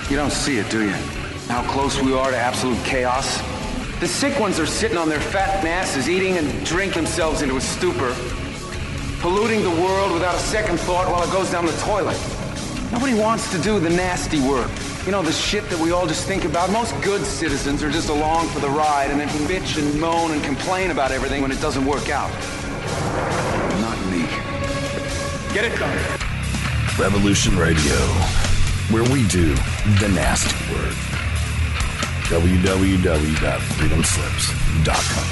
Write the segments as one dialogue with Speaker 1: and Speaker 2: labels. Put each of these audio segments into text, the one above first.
Speaker 1: You don't see it, do you? How close we are to absolute chaos? The sick ones are sitting on their fat asses, eating and drink themselves into a stupor, polluting the world without a second thought while it goes down the toilet. Nobody wants to do the nasty work. You know, the shit that we all just think about. Most good citizens are just along for the ride and then bitch and moan and complain about everything when it doesn't work out. Not me. Get it done.
Speaker 2: Revolution Radio, where we do the nasty work. www.freedomslips.com.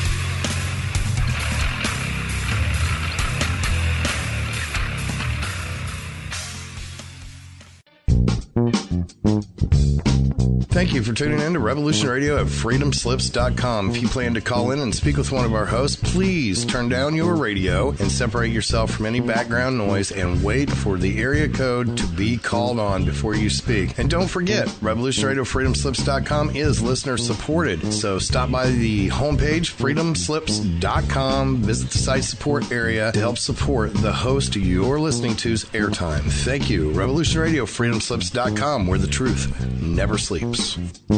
Speaker 3: Thank you for tuning in to Revolution Radio at freedomslips.com. If you plan to call in and speak with one of our hosts, please turn down your radio and separate yourself from any background noise and wait for the area code to be called on before you speak. And don't forget, Revolution Radio freedomslips.com is listener supported. So stop by the homepage, freedomslips.com, visit the site support area to help support the host you're listening to's airtime. Thank you. Revolution Radio freedomslips.com, where the truth never sleeps.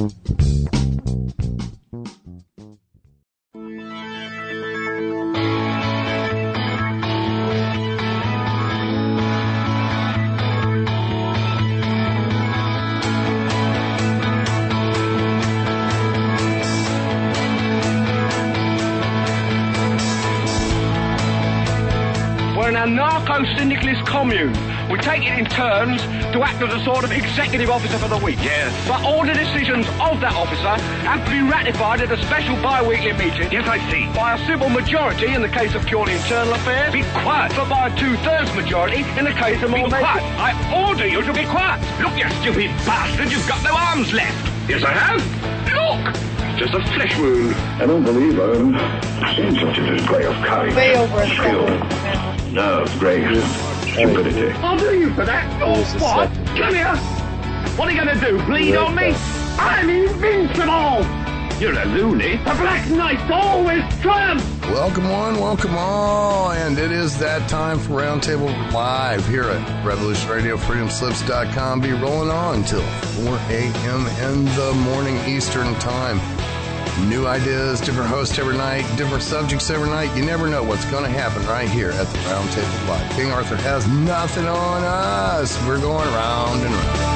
Speaker 4: We're an anarcho-syndicalist commune. We take it in turns to act as a sort of executive officer for the week.
Speaker 5: Yes.
Speaker 4: But all the decisions of that officer have to be ratified at a special bi-weekly meeting.
Speaker 5: Yes, I see.
Speaker 4: By a civil majority in the case of purely internal affairs.
Speaker 5: Be quiet.
Speaker 4: But by a two-thirds majority in the case of more
Speaker 5: Be quiet. I order you to be quiet. Look, you stupid bastard, you've got no arms left. Yes, I have. Look. Just a flesh wound.
Speaker 6: I don't believe I've seen such a display of courage, skill, nerve, grace, stupidity.
Speaker 4: I'll do you for that. Oh, what? Come here. What are you going to do, bleed on me? I'm invincible.
Speaker 5: You're a loony.
Speaker 4: The Black Knight always triumphs.
Speaker 3: Welcome one, welcome all, and it is that time for Roundtable Live here at Revolution Radio, freedomslips.com. Be rolling on till 4 a.m. in the morning Eastern Time. New ideas, different hosts every night, different subjects every night. You never know what's going to happen right here at the Roundtable Live. King Arthur has nothing on us. We're going round and round.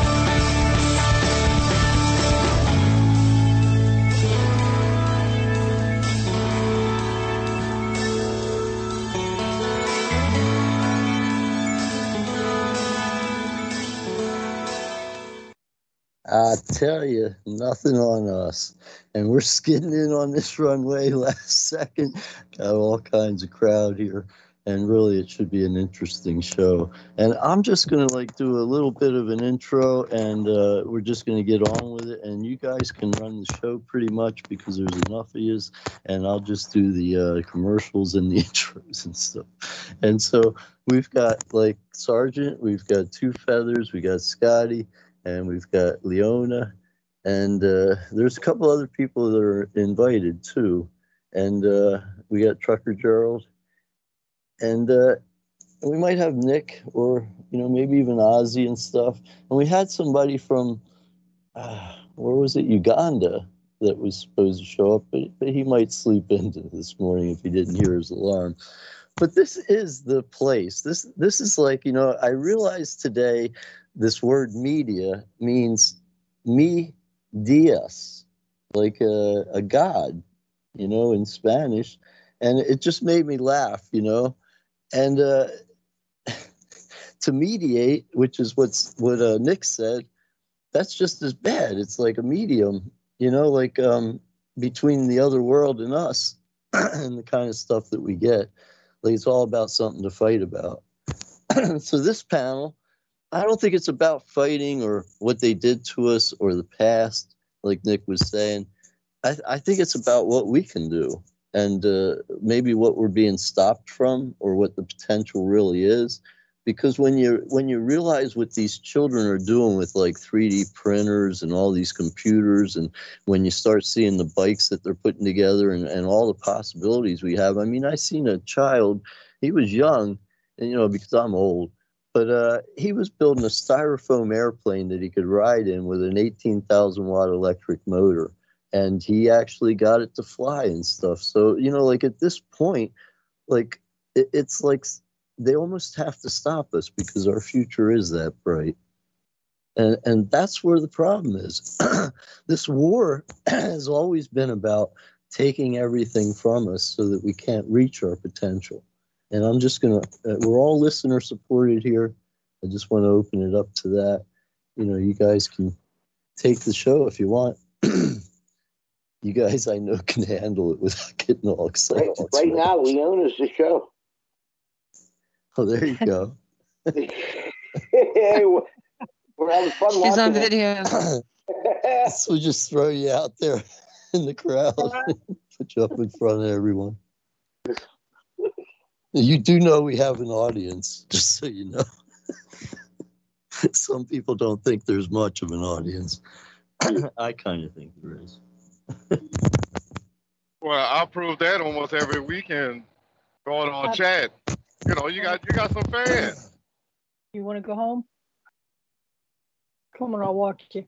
Speaker 7: I tell you, nothing on us. And we're skidding in on this runway last second. Got all kinds of crowd here. And really, it should be an interesting show. And I'm just going to do a little bit of an intro, and we're just going to get on with it. And you guys can run the show pretty much because there's enough of yous. And I'll just do the commercials and the intros and stuff. And so we've got Sergeant, we've got Two Feathers, we got Scotty, and we've got Leona, and there's a couple other people that are invited too, and we got Trucker Gerald, and we might have Nick or maybe even Ozzy and stuff, and we had somebody from where was it, Uganda, that was supposed to show up, but he might sleep into this morning if he didn't hear his alarm. But this is the place. This is I realized today. This word media means me Dios, like a god, in Spanish. And it just made me laugh, And to mediate, which is what Nick said, that's just as bad. It's like a medium, between the other world and us and the kind of stuff that we get. It's all about something to fight about. So this panel, I don't think it's about fighting or what they did to us or the past, like Nick was saying. I think it's about what we can do and maybe what we're being stopped from or what the potential really is. Because when you realize what these children are doing with 3D printers and all these computers, and when you start seeing the bikes that they're putting together and all the possibilities we have. I mean, I seen a child, he was young, and because I'm old, But he was building a styrofoam airplane that he could ride in with an 18,000 watt electric motor. And he actually got it to fly and stuff. So, like at this point, like it's like they almost have to stop us because our future is that bright. And that's where the problem is. This war has always been about taking everything from us so that we can't reach our potential. And I'm just going to, we're all listener supported here. I just want to open it up to that. You guys can take the show if you want. You guys, I know, can handle it without getting all excited.
Speaker 8: Right now, Leona's the show.
Speaker 7: Oh, there you go.
Speaker 8: We're having fun.
Speaker 9: She's on video.
Speaker 7: So we'll just throw you out there in the crowd. Put you up in front of everyone. You do know we have an audience, just so you know. Some people don't think there's much of an audience. I kind of think there is.
Speaker 10: Well, I prove that almost every weekend going on chat. You got some fans.
Speaker 11: You want to go home? Come on, I'll walk you.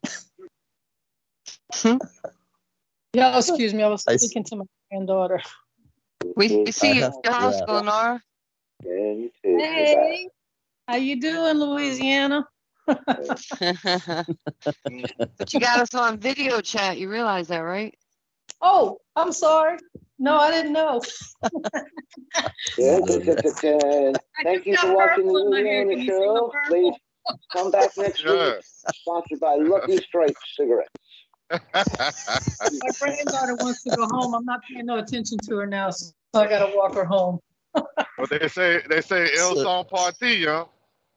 Speaker 11: Yeah, excuse me. I was speaking to my granddaughter.
Speaker 9: We see you at the hospital, Nora.
Speaker 8: Yeah, you too.
Speaker 11: Hey, how you doing, Louisiana?
Speaker 9: But you got us on video chat. You realize that, right?
Speaker 11: Oh, I'm sorry. No, I didn't know.
Speaker 8: Thank you for watching the Louisiana show. Please come back next week. Sponsored by Lucky Strike cigarettes.
Speaker 11: My granddaughter wants to go home. I'm not paying no attention to her now, so I got to walk her home.
Speaker 10: Well, they say El Son Party, huh?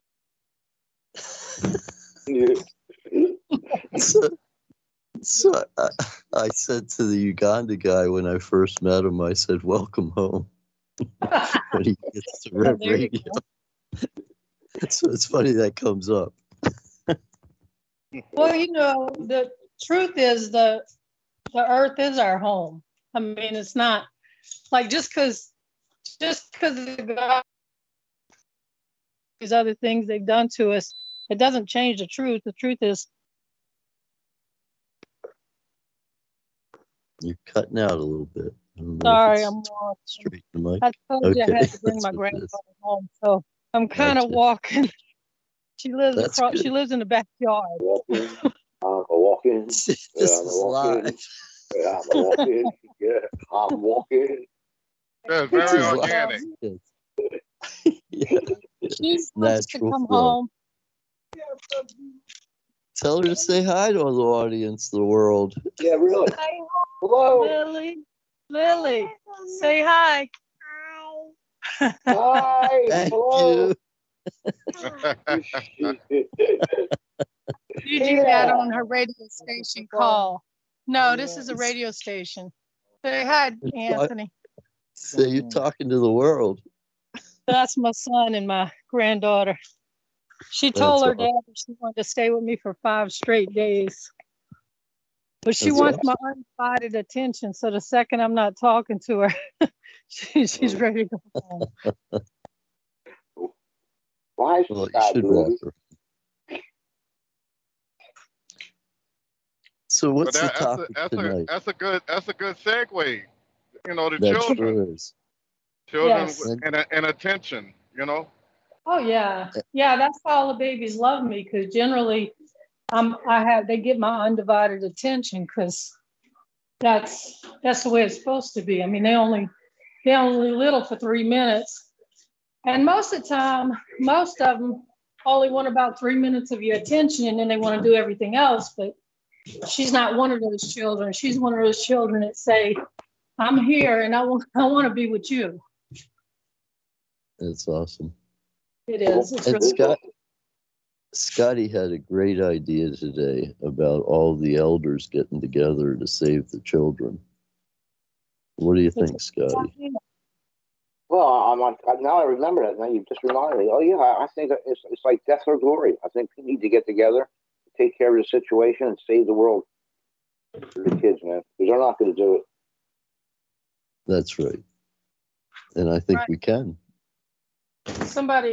Speaker 7: So I said to the Uganda guy when I first met him, I said, "Welcome home." When he gets to Red Radio. So it's funny that comes up.
Speaker 11: Well, the truth is the earth is our home. I mean, it's not like just because God, these other things they've done to us, it doesn't change the truth. The truth is,
Speaker 7: you're cutting out a little bit.
Speaker 11: Sorry, I'm
Speaker 7: straight the mic.
Speaker 11: I told you I had to bring my granddaughter home, so I'm kind of walking. She lives across. She lives in the backyard.
Speaker 8: Walking.
Speaker 7: This is live.
Speaker 8: I'm walking. Yeah, I'm walking.
Speaker 10: That's very organic.
Speaker 7: Yeah.
Speaker 11: She wants to come home.
Speaker 7: Tell her to say hi to all the audience, the world.
Speaker 8: Yeah, really.
Speaker 11: Hello. Lily, say hi.
Speaker 8: Hi. Hi.
Speaker 7: Thank
Speaker 8: Hello.
Speaker 11: Gigi got on her radio station call. No, this is a radio station. Say hi, Anthony.
Speaker 7: So you're talking to the world.
Speaker 11: That's my son and my granddaughter. She told her dad that she wanted to stay with me for 5 straight days. But she wants my undivided attention. So the second I'm not talking to her, she's ready to go home.
Speaker 8: Why
Speaker 7: well, you should walk her. So what's the topic tonight?
Speaker 10: That's a good segue. The
Speaker 7: that
Speaker 10: children.
Speaker 7: Sure
Speaker 10: Children and attention,
Speaker 11: Oh yeah. Yeah, that's why all the babies love me, because generally they get my undivided attention, because that's the way it's supposed to be. I mean, they only little for 3 minutes. And most of the time, most of them only want about 3 minutes of your attention, and then they want to do everything else. But she's not one of those children. She's one of those children that say, I'm here and I want to be with you.
Speaker 7: It's awesome.
Speaker 11: It is. It's
Speaker 7: really Scotty had a great idea today about all the elders getting together to save the children. What do you think, Scotty?
Speaker 8: Well, now I remember that. Now you just reminded me. Oh, yeah, I think it's like death or glory. I think we need to get together, take care of the situation, and save the world for the kids, man. Because they're not going to do it.
Speaker 7: That's right. And I think we can.
Speaker 11: Somebody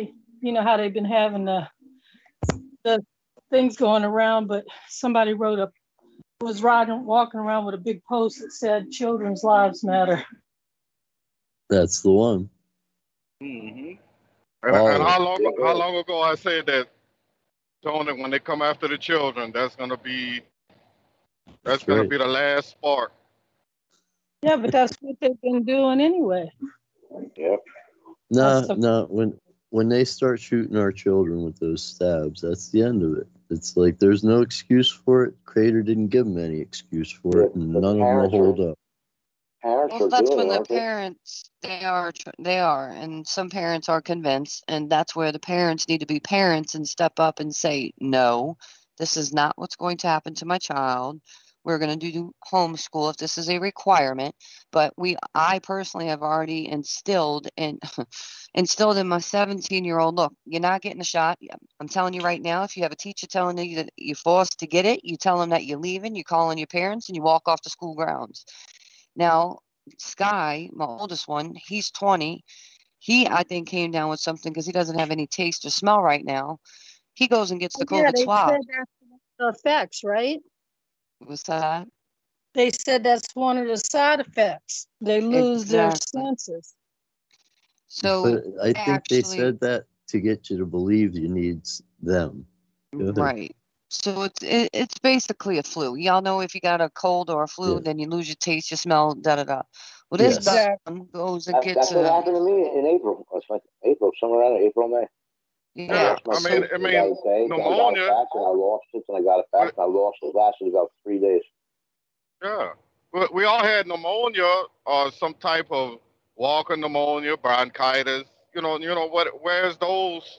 Speaker 11: you know how they've been having the things going around, but somebody was walking around with a big post that said children's lives matter.
Speaker 7: That's the one.
Speaker 10: Mm-hmm. And how long ago I said that, Tony, when they come after the children, that's gonna be the last spark.
Speaker 11: Yeah, but that's what they've been doing anyway.
Speaker 8: Yep.
Speaker 7: No. When they start shooting our children with those stabs, that's the end of it. It's like there's no excuse for it. Creator didn't give them any excuse for it, and none of them will hold up.
Speaker 9: Well, that's when the parents, they are, and some parents are convinced, and that's where the parents need to be parents and step up and say, no, this is not what's going to happen to my child. We're going to do homeschool if this is a requirement, but I personally have already instilled in my 17-year-old, look, you're not getting a shot. I'm telling you right now, if you have a teacher telling you that you're forced to get it, you tell them that you're leaving, you call on your parents, and you walk off the school grounds. Now, Sky, my oldest one, he's 20. He, I think, came down with something because he doesn't have any taste or smell right now. He goes and gets the COVID swab.
Speaker 11: Said that's the effects, right?
Speaker 9: What's that?
Speaker 11: They said that's one of the side effects. They lose their senses.
Speaker 9: So
Speaker 7: but I think they said that to get you to believe you need them.
Speaker 9: Right. So it's basically a flu. Y'all know if you got a cold or a flu, then you lose your taste, your smell, da-da-da. Well, this son goes and gets...
Speaker 8: That's what happened to me in April. It's like April, somewhere around April, May.
Speaker 10: Yeah, I mean, pneumonia.
Speaker 8: I lost it, and I got it back, and I lost it. It lasted about 3 days.
Speaker 10: Yeah. We all had pneumonia or some type of walking pneumonia, bronchitis. Where are those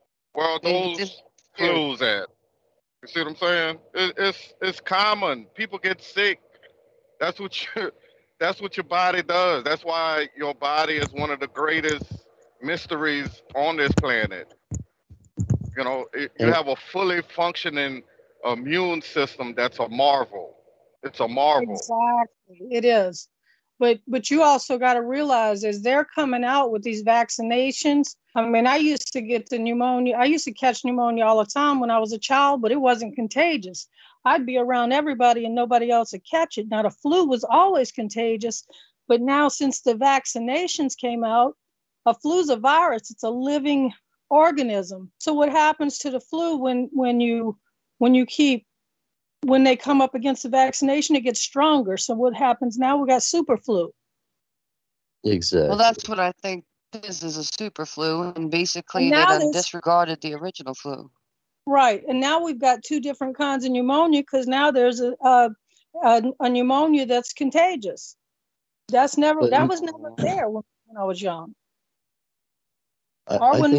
Speaker 10: flus at? You see what I'm saying? It's common. People get sick. That's what your body does. That's why your body is one of the greatest mysteries on this planet. You have a fully functioning immune system that's a marvel. It's a marvel.
Speaker 11: Exactly, it is. But you also got to realize as they're coming out with these vaccinations. I mean, I used to get the pneumonia. I used to catch pneumonia all the time when I was a child, but it wasn't contagious. I'd be around everybody and nobody else would catch it. Now, the flu was always contagious, but now since the vaccinations came out, a flu's a virus. It's a living organism. So what happens to the flu when they come up against the vaccination, it gets stronger. So what happens now? We got super flu.
Speaker 7: Exactly.
Speaker 9: Well, that's what I think this is, a super flu, and basically they done disregarded the original flu.
Speaker 11: Right, and now we've got two different kinds of pneumonia because now there's a pneumonia that's contagious. That was never there when I was young.
Speaker 7: I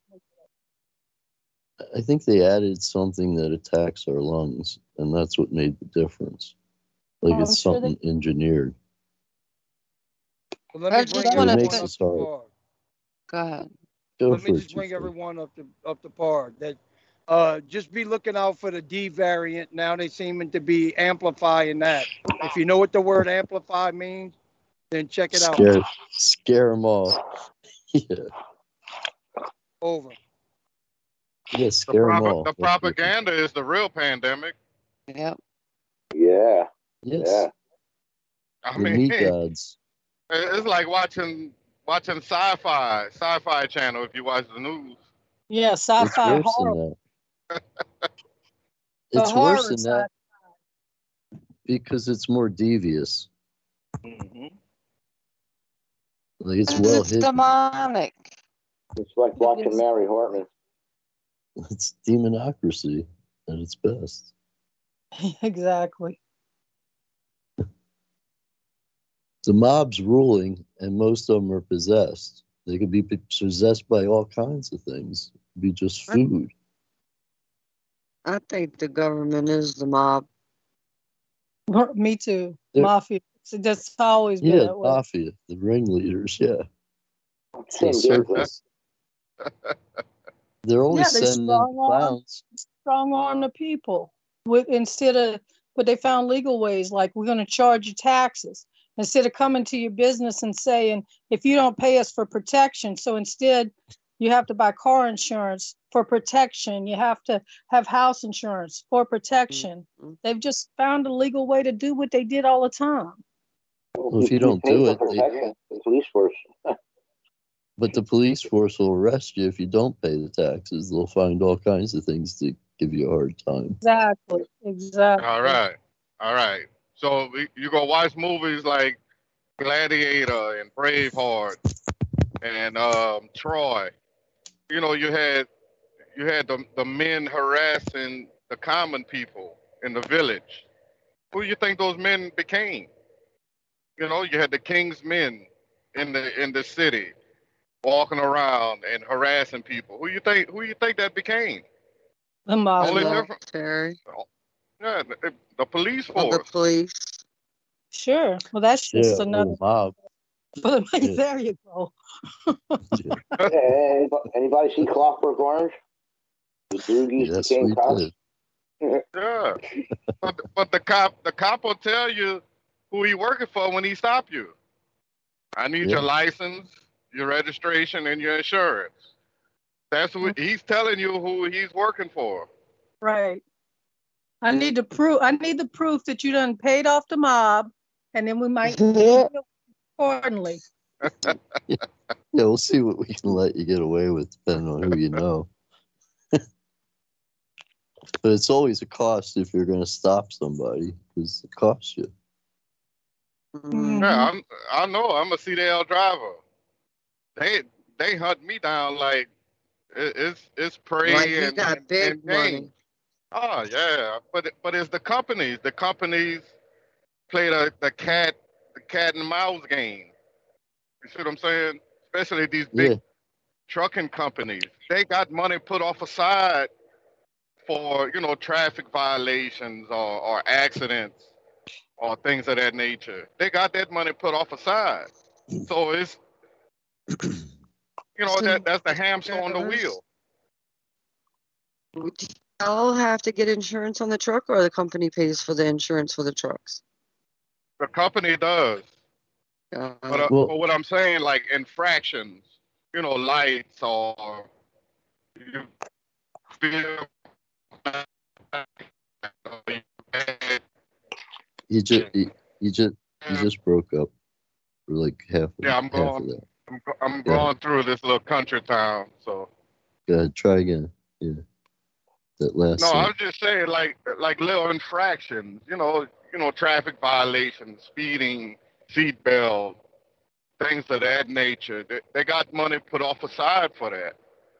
Speaker 7: think they added something that attacks our lungs, and that's what made the difference. Like it's something engineered.
Speaker 12: Well, let me bring everyone up to par.
Speaker 9: Go ahead.
Speaker 12: Let me just bring everyone up to par. That just be looking out for the D variant. Now they seem to be amplifying that. If you know what the word amplify means, then check it out.
Speaker 7: Scare them all. Yeah.
Speaker 12: Over.
Speaker 7: Yeah, scare them all.
Speaker 10: The propaganda is the real pandemic.
Speaker 9: Yep.
Speaker 8: Yeah.
Speaker 7: Yes.
Speaker 8: Yeah.
Speaker 10: I
Speaker 7: The
Speaker 10: mean,
Speaker 7: meat gods.
Speaker 10: It's like watching sci-fi channel if you watch the news.
Speaker 11: Yeah, sci-fi horror.
Speaker 7: It's worse than that because it's more devious.
Speaker 10: Mm-hmm.
Speaker 7: Like it's well hidden.
Speaker 9: Demonic.
Speaker 8: It's like watching Mary Hartman.
Speaker 7: It's demonocracy at its best.
Speaker 11: Exactly.
Speaker 7: The mob's ruling, and most of them are possessed. They could be possessed by all kinds of things. It could be just food.
Speaker 9: I think the government is the mob.
Speaker 11: Me too. Mafia. So that's always been that way.
Speaker 7: Mafia, the ringleaders, yeah. It's a circus. They're only sending in clowns.
Speaker 11: Strong arm the people. But they found legal ways, like we're going to charge you taxes. Instead of coming to your business and saying, if you don't pay us for protection. So instead, You have to buy car insurance for protection. You have to have house insurance for protection. Mm-hmm. They've just found a legal way to do what they did all the time.
Speaker 7: Well, if you don't do it,
Speaker 8: the police force.
Speaker 7: But the police force will arrest you if you don't pay the taxes. They'll find all kinds of things to give you a hard time.
Speaker 11: Exactly.
Speaker 10: All right. So you go watch movies like Gladiator and Braveheart and Troy. You know, you had the men harassing the common people in the village. Who do you think those men became? You know, you had the king's men in the city walking around and harassing people. Who you think that became?
Speaker 11: The mob.
Speaker 10: Only different. Yeah, the police force.
Speaker 9: The police.
Speaker 11: Sure. Well, that's just another
Speaker 7: mob.
Speaker 11: But there you go.
Speaker 8: Anybody see Clockwork Orange? The Doogies became cops.
Speaker 10: Yeah, but the cop will tell you who he working for when he stop you. I need your license, your registration, and your insurance. That's what he's telling you who he's working for.
Speaker 11: Right. I need the proof that you done paid off the mob, and then we might deal accordingly.
Speaker 7: Yeah, we'll see what we can let you get away with, depending on who you know. But it's always a cost if you're going to stop somebody, because it costs you.
Speaker 11: Mm-hmm.
Speaker 10: Yeah, I know. I'm a CDL driver. They hunt me down like it's prey
Speaker 9: like you
Speaker 10: and
Speaker 9: got big
Speaker 10: and
Speaker 9: money.
Speaker 10: Oh yeah, but it's the companies. The companies play the cat and mouse game. You see what I'm saying? Especially these big trucking companies. They got money put off aside for, you know, traffic violations or accidents or things of that nature. They got that money put off aside. So it's, you know, that's the hamster on the wheel.
Speaker 9: Do y'all have to get insurance on the truck, or the company pays for the insurance for the trucks?
Speaker 10: The company does. But what I'm saying, like infractions, you know, lights or you feel.
Speaker 7: You just broke up for like half of that.
Speaker 10: I'm going through this little country town, so.
Speaker 7: Go ahead, try again. Yeah. That last.
Speaker 10: No, I was just saying, like little infractions, you know, traffic violations, speeding, seatbelt, things of that nature. They got money put off aside for that.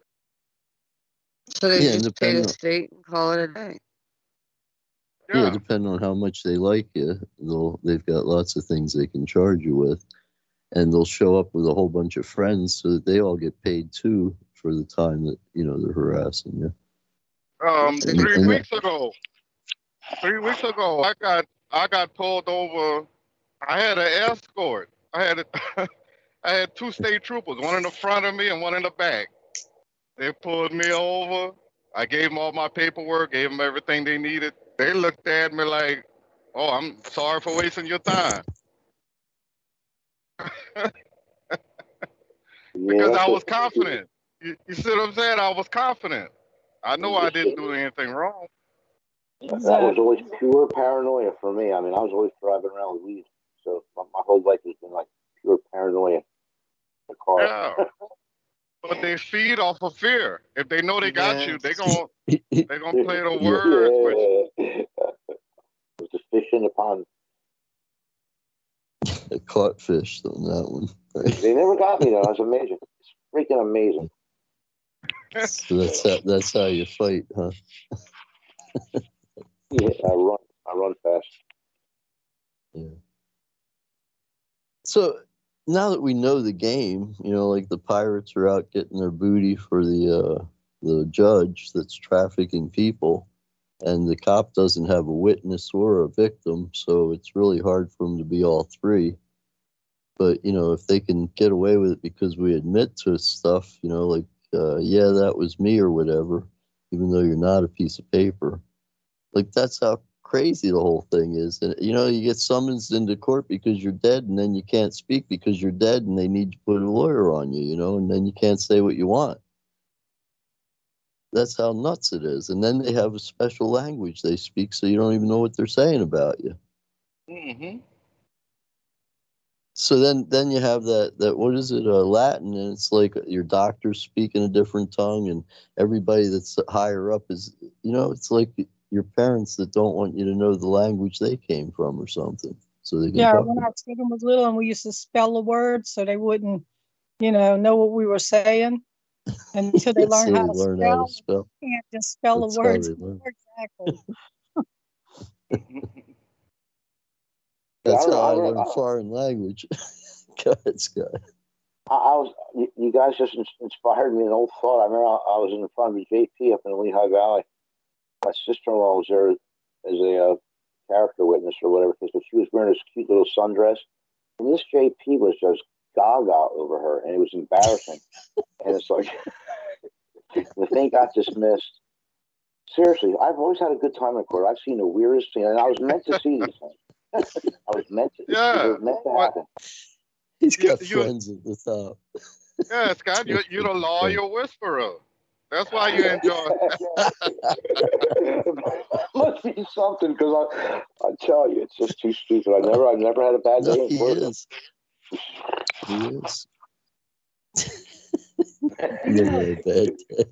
Speaker 9: So they just pay the state and call it a day.
Speaker 7: Yeah, depending on how much they like you, they've got lots of things they can charge you with, and they'll show up with a whole bunch of friends so that they all get paid too for the time that, you know, they're harassing you.
Speaker 10: 3 weeks ago, I got pulled over. I had an escort. I had two state troopers, one in the front of me and one in the back. They pulled me over. I gave them all my paperwork, gave them everything they needed. They looked at me like, "Oh, I'm sorry for wasting your time." Because I was confident. You see what I'm saying? I was confident. I know I didn't do anything wrong.
Speaker 8: That was always pure paranoia for me. I mean, I was always driving around with weed. So my whole life has been like pure paranoia in the car.
Speaker 10: Yeah. But they feed off of fear. If they know they got you, they're gonna play the words.
Speaker 8: It was the fish in the pond.
Speaker 7: I caught fish on that one. Right?
Speaker 8: They never got me though. It was amazing. It's freaking amazing.
Speaker 7: So that's how you fight, huh?
Speaker 8: Yeah, I run fast.
Speaker 7: Yeah. So now that we know the game, you know, like the pirates are out getting their booty for the judge that's trafficking people, and the cop doesn't have a witness or a victim, so it's really hard for them to be all three. But, you know, if they can get away with it because we admit to stuff, you know, like, yeah, that was me or whatever, even though you're not a piece of paper. Like, that's how crazy the whole thing is. And, you know, you get summoned into court because you're dead, and then you can't speak because you're dead, and they need to put a lawyer on you, you know, and then you can't say what you want. That's how nuts it is. And then they have a special language they speak, so you don't even know what they're saying about you.
Speaker 10: Mm-hmm.
Speaker 7: So then you have that what is it, Latin, and it's like your doctor's speaking a different tongue, and everybody that's higher up is, it's like your parents that don't want you to know the language they came from or something. So they can talk.
Speaker 11: When our children was little, and we used to spell the words so they wouldn't, know what we were saying until they learn how to spell. You can't just spell the words. Exactly.
Speaker 7: That's how I learned foreign language. Go ahead, Scott.
Speaker 8: You guys just inspired me an old thought. I remember I was in front of JP up in the Lehigh Valley. My sister-in-law was there as a character witness or whatever, because she was wearing this cute little sundress. And this JP was just gaga over her, and it was embarrassing. And it's like, the thing got dismissed. Seriously, I've always had a good time in court. I've seen the weirdest thing, and I was meant to see these things. I was meant to.
Speaker 10: Yeah.
Speaker 8: It was meant to happen.
Speaker 7: He's got friends at the top.
Speaker 10: Yeah, Scott, you're the lawyer whisperer. That's why you enjoy
Speaker 8: it. Must be something, because I tell you, it's just too stupid. I've never had a bad day in court.
Speaker 7: He is. Never had a bad day.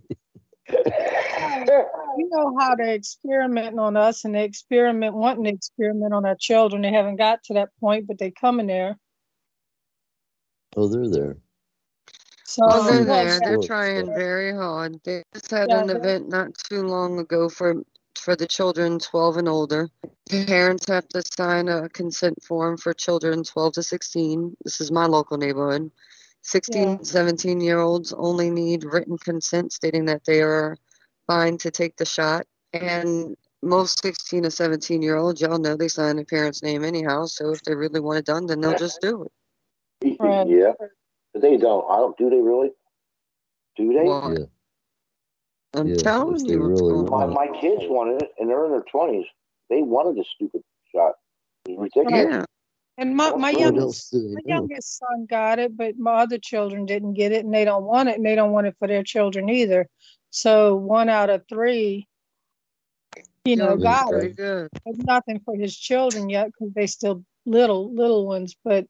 Speaker 11: You know how they're experimenting on us, and wanting to experiment on our children. They haven't got to that point, but they coming there.
Speaker 7: Oh, they're there.
Speaker 11: So
Speaker 9: they're there. They're trying very hard. They just had an event not too long ago for the children 12 and older. Parents have to sign a consent form for children 12 to 16. This is my local neighborhood. 16, 17-year-olds only need written consent stating that they are fine to take the shot. And most 16 to 17-year-olds, y'all know they sign their parents' name anyhow. So if they really want it done, then they'll just do it.
Speaker 8: Yeah. But they don't. Do they really? Do they?
Speaker 7: Yeah.
Speaker 9: I'm telling you.
Speaker 7: Really
Speaker 8: my kids wanted it, and they're in their 20s. They wanted this stupid shot. It's ridiculous.
Speaker 11: Yeah. And my youngest son got it, but my other children didn't get it, and they don't want it, and they don't want it for their children either. So 1 out of 3, got it.
Speaker 9: Good.
Speaker 11: But nothing for his children yet, because they still little ones. But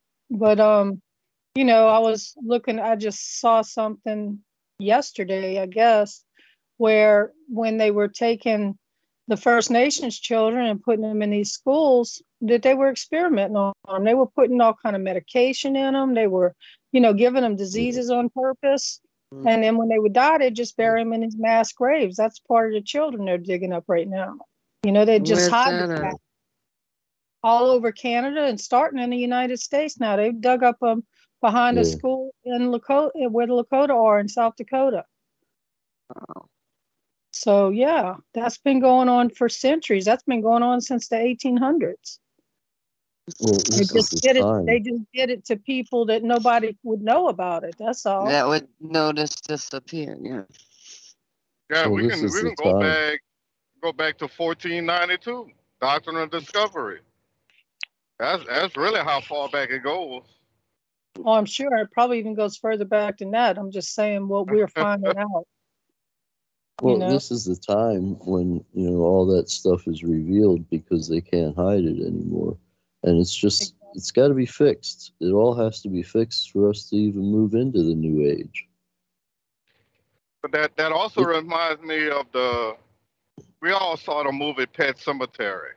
Speaker 11: I was looking. I just saw something yesterday, I guess, where when they were taking the First Nations children and putting them in these schools, that they were experimenting on them. They were putting all kind of medication in them. They were, giving them diseases on purpose. Mm-hmm. And then when they would die, they'd just bury them in these mass graves. That's part of the children they're digging up right now. They just hide them all over Canada and starting in the United States now. They've dug up them behind a school in Lakota, where the Lakota are in South Dakota.
Speaker 9: Wow.
Speaker 11: So, that's been going on for centuries. That's been going on since the 1800s.
Speaker 7: Well,
Speaker 11: they just did it to people that nobody would know about it. That's all.
Speaker 9: That would notice disappear, yeah.
Speaker 10: Yeah, we can go back to 1492, Doctrine of Discovery. That's really how far back it goes.
Speaker 11: Oh, I'm sure it probably even goes further back than that. I'm just saying what we're finding out.
Speaker 7: Well, this is the time when, all that stuff is revealed, because they can't hide it anymore. And it's got to be fixed. It all has to be fixed for us to even move into the new age.
Speaker 10: But that also reminds me of we all saw the movie Pet Sematary.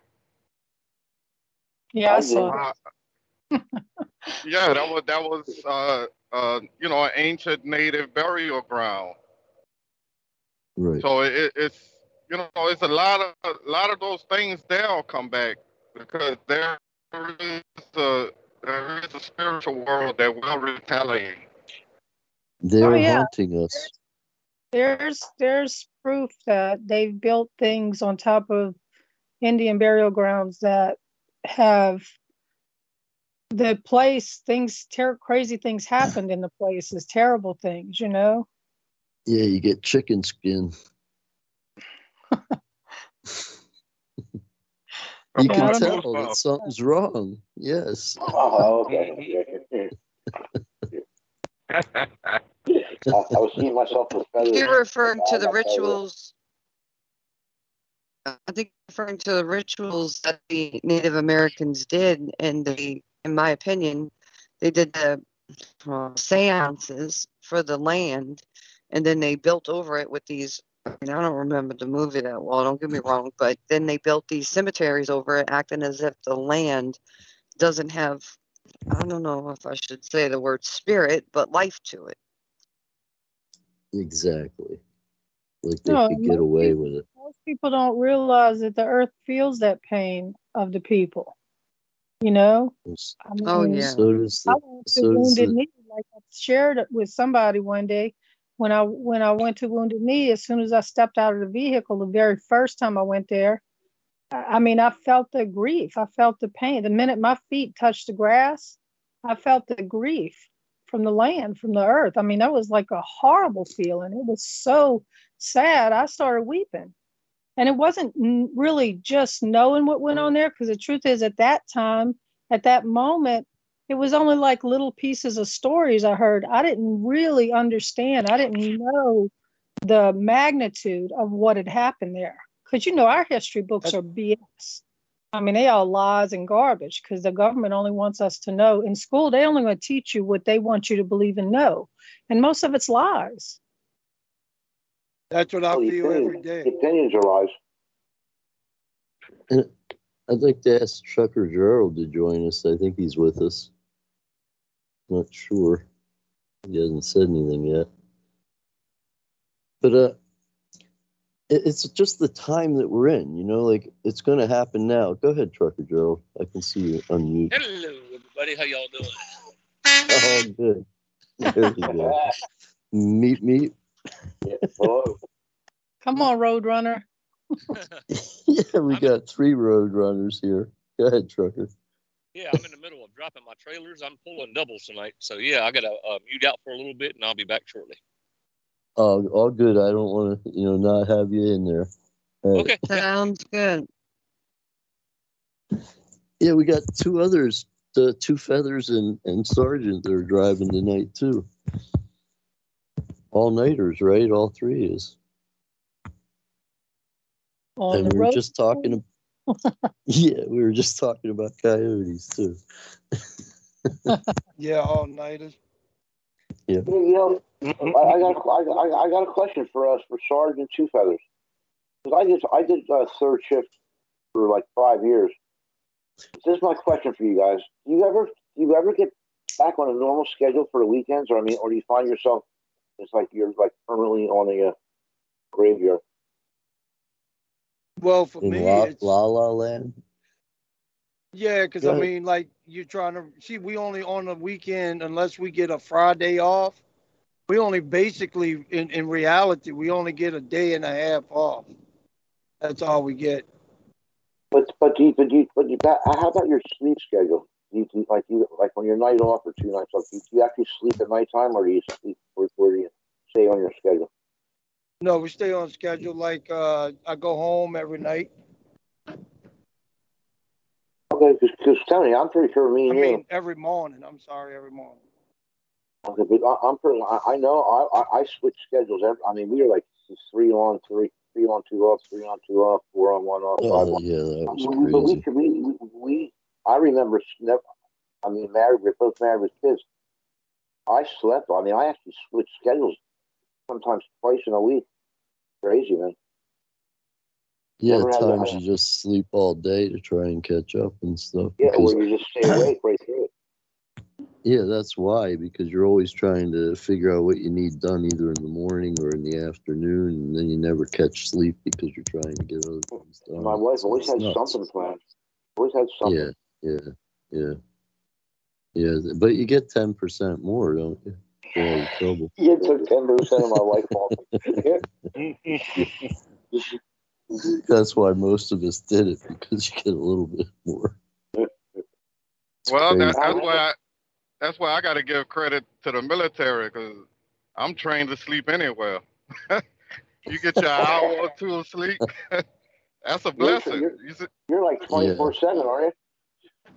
Speaker 11: Yeah, I saw
Speaker 10: it. Yeah, that was an ancient native burial ground.
Speaker 7: Right.
Speaker 10: So it's it's a lot of those things that'll come back, because there is a spiritual world that will retaliate.
Speaker 7: They're haunting us.
Speaker 11: There's proof that they've built things on top of Indian burial grounds that have the place, crazy things happened in the places, terrible things,
Speaker 7: Yeah, you get chicken skin. You can tell that something's wrong. Yes.
Speaker 8: Oh, okay. was seeing myself with feathers.
Speaker 9: You're referring to the rituals. I think referring to the rituals that the Native Americans did, and in my opinion, they did the seances for the land, and then they built over it with these. I don't remember the movie that well. Don't get me wrong, but then they built these cemeteries over it, acting as if the land doesn't have. I don't know if I should say the word spirit, but life to it.
Speaker 7: Exactly. Like they could get away with it.
Speaker 11: Most people don't realize that the earth feels that pain of the people. I mean,
Speaker 9: yeah.
Speaker 7: So does
Speaker 11: I went to Wounded Knee, like I shared it with somebody one day. When I went to Wounded Knee, as soon as I stepped out of the vehicle, the very first time I went there, I felt the grief. I felt the pain. The minute my feet touched the grass, I felt the grief from the land, from the earth. I mean, that was like a horrible feeling. It was so sad. I started weeping. And it wasn't really just knowing what went on there, because the truth is at that time, at that moment, it was only like little pieces of stories I heard. I didn't really understand. I didn't know the magnitude of what had happened there. Because, our history books are BS. I mean, they are lies and garbage, because the government only wants us to know. In school, they only want to teach you what they want you to believe and know. And most of it's lies.
Speaker 12: That's what I feel every day.
Speaker 8: Opinions are lies.
Speaker 7: And I'd like to ask Trucker Gerald to join us. I think he's with us. Not sure. He hasn't said anything yet. But it's just the time that we're in, like it's going to happen now. Go ahead, Trucker Gerald. I can see you unmute.
Speaker 13: Hello, everybody. How y'all doing?
Speaker 7: Oh, good. There you go. Meet.
Speaker 8: Hello.
Speaker 11: Come on, Roadrunner.
Speaker 7: Yeah, we got 3 Roadrunners here. Go ahead, Trucker.
Speaker 13: Yeah, I'm in the middle of dropping my trailers. I'm pulling doubles tonight. So, yeah, I got to mute out for a little bit, and I'll be back shortly.
Speaker 7: Oh, all good. I don't want to, not have you in there. Right.
Speaker 13: Okay.
Speaker 9: Sounds good.
Speaker 7: Yeah, we got 2 others, the 2 Feathers and Sergeant that are driving tonight, too. All-nighters, right? All 3 is. And we were just talking. Yeah, we were just talking about coyotes too.
Speaker 12: Yeah, all-nighters.
Speaker 7: Yeah.
Speaker 8: I got a question for us, for Sergeant 2 Feathers. Because I did third shift for like 5 years. This is my question for you guys. Do you ever get back on a normal schedule for the weekends, or do you find yourself it's like you're like permanently on a graveyard?
Speaker 12: Well, for me, it's
Speaker 7: La La Land.
Speaker 12: Yeah, because I mean, like you're trying to see, we only on the weekend unless we get a Friday off. We only basically, in reality, we only get a day and a half off. That's all we get.
Speaker 8: But how about your sleep schedule? Do you like when you're night off or 2 nights off? Do you actually sleep at nighttime, or do you sleep? Where do you stay on your schedule?
Speaker 12: No, we stay on schedule. Like I go home every night.
Speaker 8: Okay, because tell me, I'm pretty sure me and you. I mean,
Speaker 12: every morning. I'm sorry, every morning.
Speaker 8: Okay, but I know I switch schedules. We were like 3 on 3 on 2 off, 3 on 2 off, 4 on 1 off.
Speaker 7: Oh, yeah, that was crazy.
Speaker 8: But I remember. We're both married with kids. I slept. I actually switched schedules sometimes twice in a week. Crazy, man.
Speaker 7: Yeah, at times you just sleep all day to try and catch up and stuff.
Speaker 8: Yeah, or you just stay awake right through it.
Speaker 7: Yeah, that's why, because you're always trying to figure out what you need done either in the morning or in the afternoon, and then you never catch sleep because you're trying to get other things done.
Speaker 8: My wife always had something planned. Always had something.
Speaker 7: Yeah. But you get 10% more, don't you? Yeah, trouble.
Speaker 8: You took 10% of my life off.
Speaker 7: That's why most of us did it, because you get a little bit more.
Speaker 10: Well, that's why I got to give credit to the military, because I'm trained to sleep anywhere. You get your hour or 2 of sleep. That's a blessing.
Speaker 8: You're like 24/7, aren't you?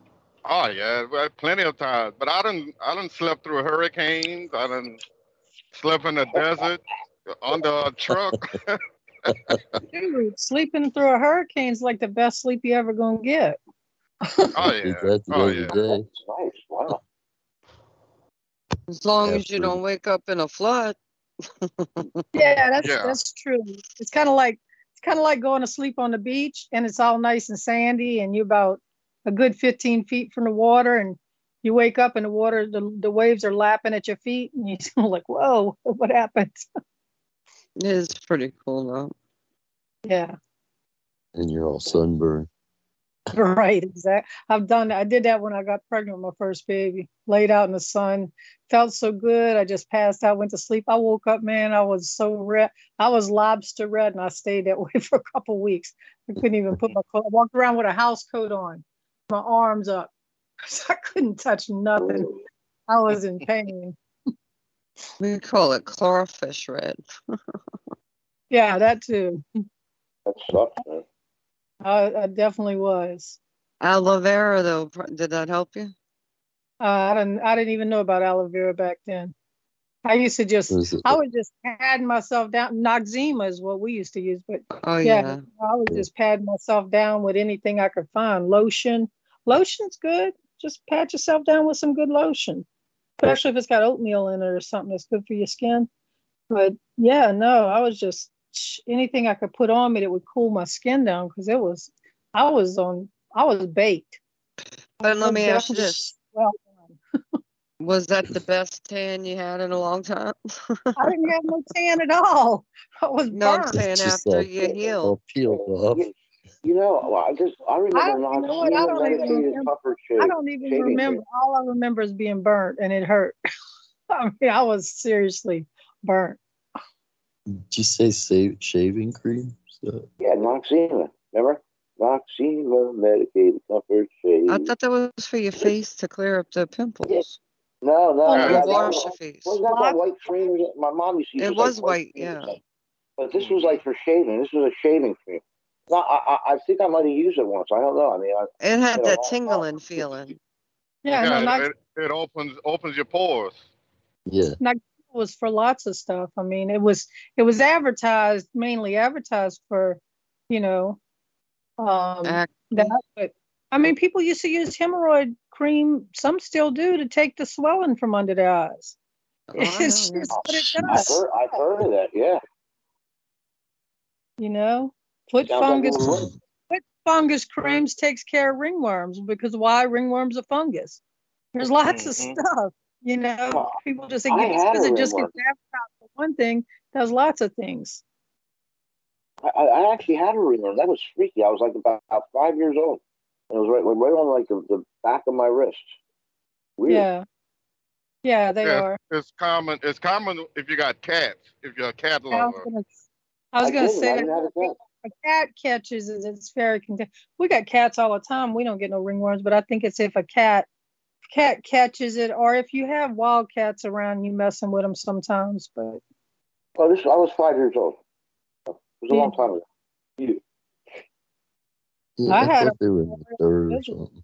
Speaker 10: Oh yeah, plenty of times. But I done slept through hurricanes. I done Slept in the desert under a truck.
Speaker 11: Dude, sleeping through a hurricane's like the best sleep you ever gonna get.
Speaker 10: Oh yeah. Oh yeah.
Speaker 8: Nice. Wow.
Speaker 9: As long as you don't wake up in a flood.
Speaker 11: Yeah, that's true. It's kind of like going to sleep on the beach and it's all nice and sandy and you're about a good 15 feet from the water and you wake up and the water, the waves are lapping at your feet and you're like, whoa, what happened?
Speaker 9: It is pretty cool though.
Speaker 7: Yeah. And you're all sunburned.
Speaker 11: Right, exactly. I did that when I got pregnant with my first baby. Laid out in the sun, felt so good. I just passed out, went to sleep. I woke up, man, I was so red. I was lobster red, and I stayed that way for a couple of weeks. I couldn't even put my clothes. I walked around with a house coat on, my arms up. So I couldn't touch nothing. I was in pain.
Speaker 9: We call it chlorophyll red.
Speaker 11: Yeah, that too.
Speaker 8: That sucks, man.
Speaker 11: I definitely was.
Speaker 9: Aloe vera, though, did that help you?
Speaker 11: I didn't even know about aloe vera back then. I used to I would just pad myself down. Noxzema is what we used to use, but yeah, I would just pad myself down with anything I could find. Lotion's good. Just pat yourself down with some good lotion, especially if it's got oatmeal in it or something that's good for your skin. But yeah, no, I was just anything I could put on me that would cool my skin down because I was baked.
Speaker 9: But let me ask you this. Was that the best tan you had in a long time?
Speaker 11: I didn't have no tan at all. I was burnt.
Speaker 9: No, I'm saying after you healed.
Speaker 7: Peeled off.
Speaker 8: You know, I remember
Speaker 11: I don't even remember. All I remember is being burnt, and it hurt. I mean, I was seriously burnt.
Speaker 7: Did you say shaving cream?
Speaker 8: Yeah, Noxzema. Remember? Noxzema medicated comfort shave.
Speaker 9: I thought that was for your face to clear up the pimples.
Speaker 8: Yeah. No.
Speaker 9: Wash your face.
Speaker 8: Wasn't that white cream? My mom used to use
Speaker 9: it. Was white, yeah.
Speaker 8: But this was like for shaving. This was a shaving cream. No, I think I might have used it once. I don't know. I mean,
Speaker 9: it had that tingling feeling.
Speaker 11: Yeah,
Speaker 10: it opens your pores.
Speaker 7: Yeah.
Speaker 11: It was for lots of stuff. I mean, it was mainly advertised for, that. But I mean, people used to use hemorrhoid cream. Some still do to take the swelling from under the eyes. It's just what it does.
Speaker 8: I've heard of that. Yeah.
Speaker 11: Foot fungus creams takes care of ringworms because why? Ringworms are fungus. There's lots of stuff. People just think it just gets advertised for one thing. Does lots of things.
Speaker 8: I actually had a ringworm. That was freaky. I was like about 5 years old. And it was right on like the back of my wrist. Weird.
Speaker 11: Yeah, they are.
Speaker 10: It's common. It's common if you got cats. If you're a cat lover.
Speaker 11: I was going to say if a cat catches it, it's very contagious. We got cats all the time. We don't get no ringworms, but I think it's if a cat catches it, or if you have wild cats around, you messing with them sometimes. But
Speaker 8: I was 5 years old. It was a long time ago.
Speaker 7: I thought they were in the dirt or something.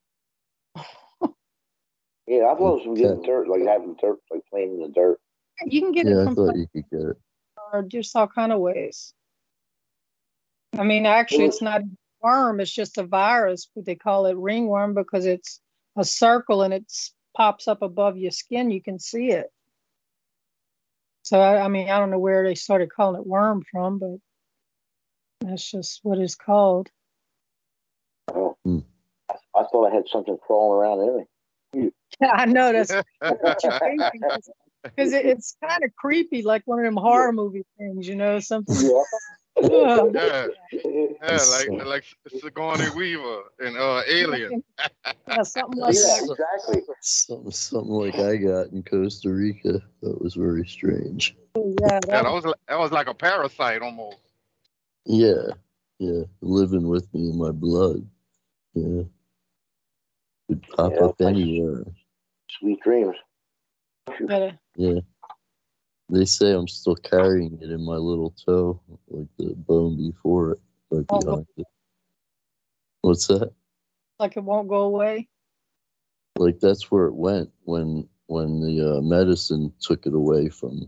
Speaker 8: Yeah, I thought it was from getting dirt, like having dirt, like playing in the dirt.
Speaker 11: You can get it from
Speaker 7: I thought you could get it.
Speaker 11: Or just all kind of ways. I mean, actually, it's not a worm. It's just a virus, but they call it ringworm because it's a circle and it pops up above your skin. You can see it. So, I mean, I don't know where they started calling it worm from, but that's just what it's called.
Speaker 8: Oh, I thought I had something crawling around in me.
Speaker 11: Yeah, I know that's what you're thinking. Because it's kind of creepy, like one of them horror movie things, something.
Speaker 10: Yeah, like Sigourney Weaver and Alien.
Speaker 11: Yeah, something like that.
Speaker 8: Exactly.
Speaker 7: Something like I got in Costa Rica. That was very strange.
Speaker 11: Yeah,
Speaker 10: that was like a parasite almost.
Speaker 7: Yeah, living with me in my blood. Yeah, could pop up anywhere.
Speaker 8: Sweet dreams.
Speaker 7: Yeah. They say I'm still carrying it in my little toe, like the bone before it, right behind it. What's that?
Speaker 11: Like it won't go away?
Speaker 7: Like that's where it went when the medicine took it away from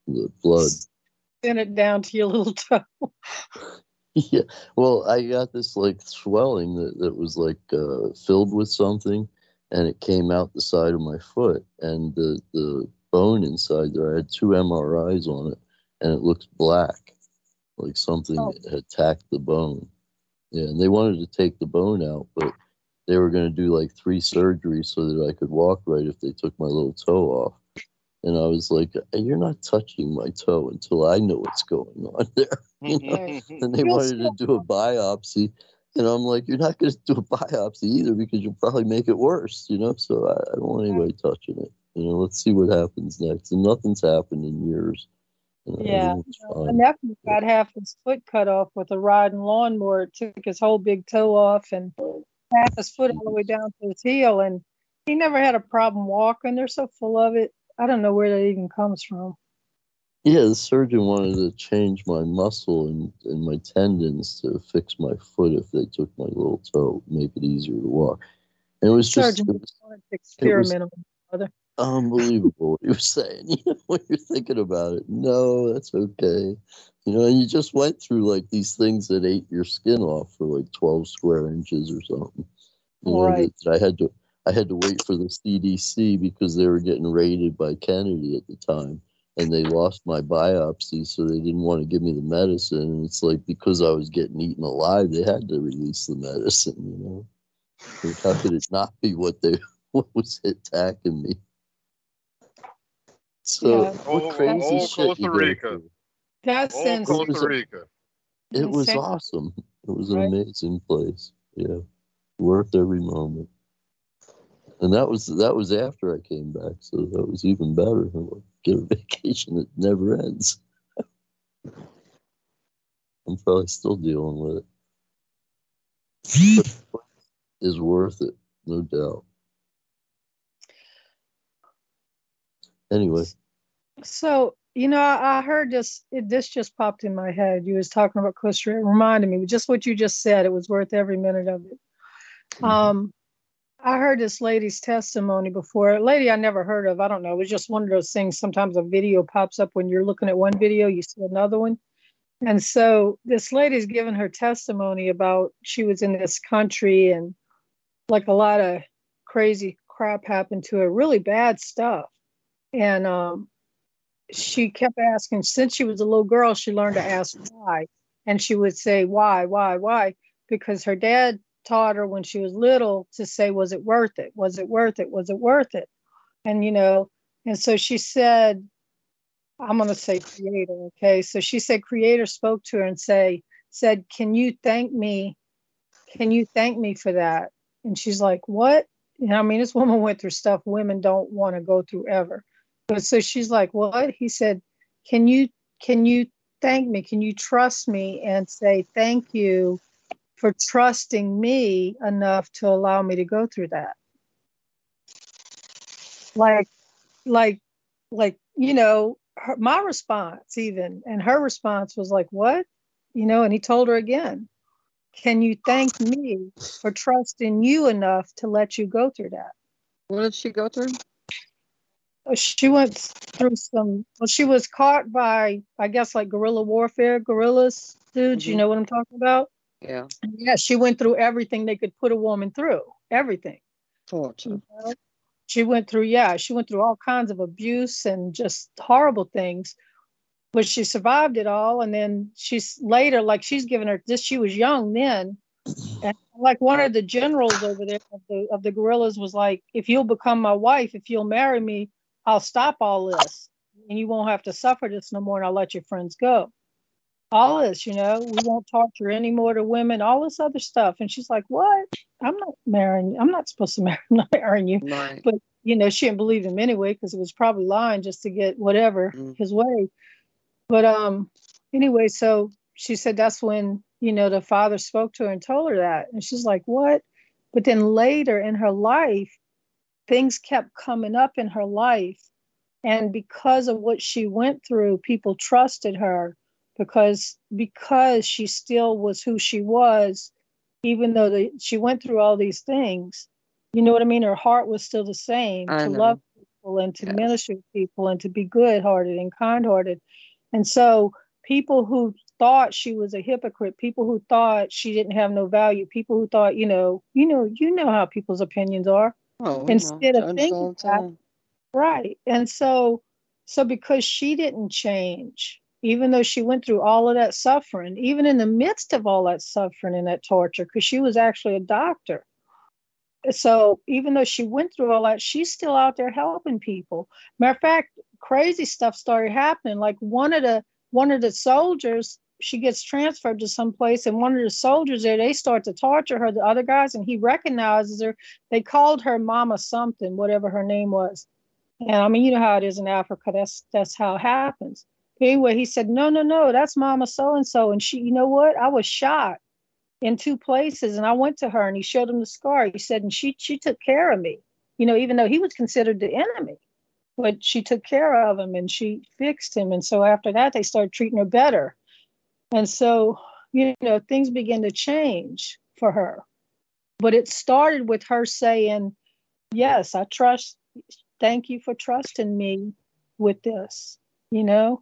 Speaker 7: the blood.
Speaker 11: Send it down to your little toe.
Speaker 7: Yeah. Well, I got this like swelling that was like filled with something, and it came out the side of my foot, and the bone inside there, I had 2 MRIs on it, and it looks black, like something had attacked the bone. Yeah, and they wanted to take the bone out, but they were going to do like 3 surgeries so that I could walk right if they took my little toe off. And I was like, you're not touching my toe until I know what's going on there. You know? And they wanted to do a biopsy. And I'm like, you're not going to do a biopsy either because you'll probably make it worse, you know? So I don't want anybody touching it. You know, let's see what happens next. And nothing's happened in years. You know,
Speaker 11: yeah. My nephew got half his foot cut off with a riding lawnmower. It took his whole big toe off and half his foot all the way down to his heel. And he never had a problem walking. They're so full of it. I don't know where that even comes from.
Speaker 7: Yeah, the surgeon wanted to change my muscle and my tendons to fix my foot if they took my little toe, make it easier to walk. And it was
Speaker 11: surgeon
Speaker 7: just
Speaker 11: wanted to experiment on my mother.
Speaker 7: Unbelievable what he was saying. You know, when you're thinking about it, no, that's okay. You know, and you just went through like these things that ate your skin off for like 12 square inches or something. You know,
Speaker 11: right.
Speaker 7: that I had to wait for the CDC because they were getting raided by Kennedy at the time, and they lost my biopsy, so they didn't want to give me the medicine. And it's like because I was getting eaten alive, they had to release the medicine. You know, like, how could it not be what was attacking me? So what crazy shit
Speaker 10: Costa Rica.
Speaker 11: That's
Speaker 10: Costa Rica.
Speaker 7: It was awesome. It was an amazing place. Yeah, worth every moment. And that was after I came back, so that was even better. Get a vacation that never ends. I'm probably still dealing with it. But it is worth it, no doubt. Anyway.
Speaker 11: So, you know, I heard this just popped in my head. You was talking about Costa Rica. It reminded me, just what you just said. It was worth every minute of it. Mm-hmm. I heard this lady's testimony before. A lady I never heard of. I don't know. It was just one of those things. Sometimes a video pops up when you're looking at one video, you see another one. And so this lady's giving her testimony about she was in this country and like a lot of crazy crap happened to her, really bad stuff. And she kept asking, since she was a little girl, she learned to ask why. And she would say, why? Because her dad taught her when she was little to say, was it worth it? Was it worth it? Was it worth it? And, you know, and so she said, I'm going to say Creator. Okay. So she said, Creator spoke to her and said, can you thank me? Can you thank me for that? And she's like, what? And I mean, this woman went through stuff women don't want to go through ever. But so she's like, what? He said, can you thank me? Can you trust me and say thank you for trusting me enough to allow me to go through that? Like, you know, my response even, and her response was like, what? You know, and he told her again, can you thank me for trusting you enough to let you go through that?
Speaker 9: What did she go through?
Speaker 11: She went through she was caught by, I guess, like guerrilla warfare, guerrillas, dudes, you know what I'm talking about?
Speaker 9: Yeah.
Speaker 11: Yeah, she went through everything they could put a woman through, everything.
Speaker 9: Torture.
Speaker 11: You know? She went through all kinds of abuse and just horrible things, but she survived it all. And then she's later, like she's given her this, she was young then. And like one of the generals over there of the guerrillas was like, if you'll become my wife, if you'll marry me, I'll stop all this and you won't have to suffer this no more. And I'll let your friends go. All this, you know, we won't torture anymore to women, all this other stuff. And she's like, what? I'm not marrying you. I'm not supposed to marry. I'm not marrying you.
Speaker 9: Right.
Speaker 11: But, you know, she didn't believe him anyway, because it was probably lying just to get whatever his way. But anyway, so she said that's when, you know, the father spoke to her and told her that. And she's like, what? But then later in her life, things kept coming up in her life. And because of what she went through, people trusted her because she still was who she was, even though she went through all these things. You know what I mean? Her heart was still the same to love people and to minister to people and to be good-hearted and kind-hearted. And so people who thought she was a hypocrite, people who thought she didn't have no value, people who thought, you know how people's opinions are.
Speaker 9: Oh,
Speaker 11: Instead of thinking that, right. And so because she didn't change, even though she went through all of that suffering, even in the midst of all that suffering and that torture, because she was actually a doctor. So even though she went through all that, she's still out there helping people. Matter of fact, crazy stuff started happening. Like one of the soldiers, she gets transferred to some place, and one of the soldiers there, they start to torture her, the other guys, and he recognizes her. They called her Mama something, whatever her name was. And I mean, you know how it is in Africa. That's how it happens. Anyway, he said, no, that's Mama so-and-so. And she, you know what? I was shot in 2 places, and I went to her and he showed him the scar. He said, and she took care of me, even though he was considered the enemy, but she took care of him and she fixed him. And so after that, they started treating her better. And so, things began to change for her, but it started with her saying, yes, I trust, thank you for trusting me with this,
Speaker 9: But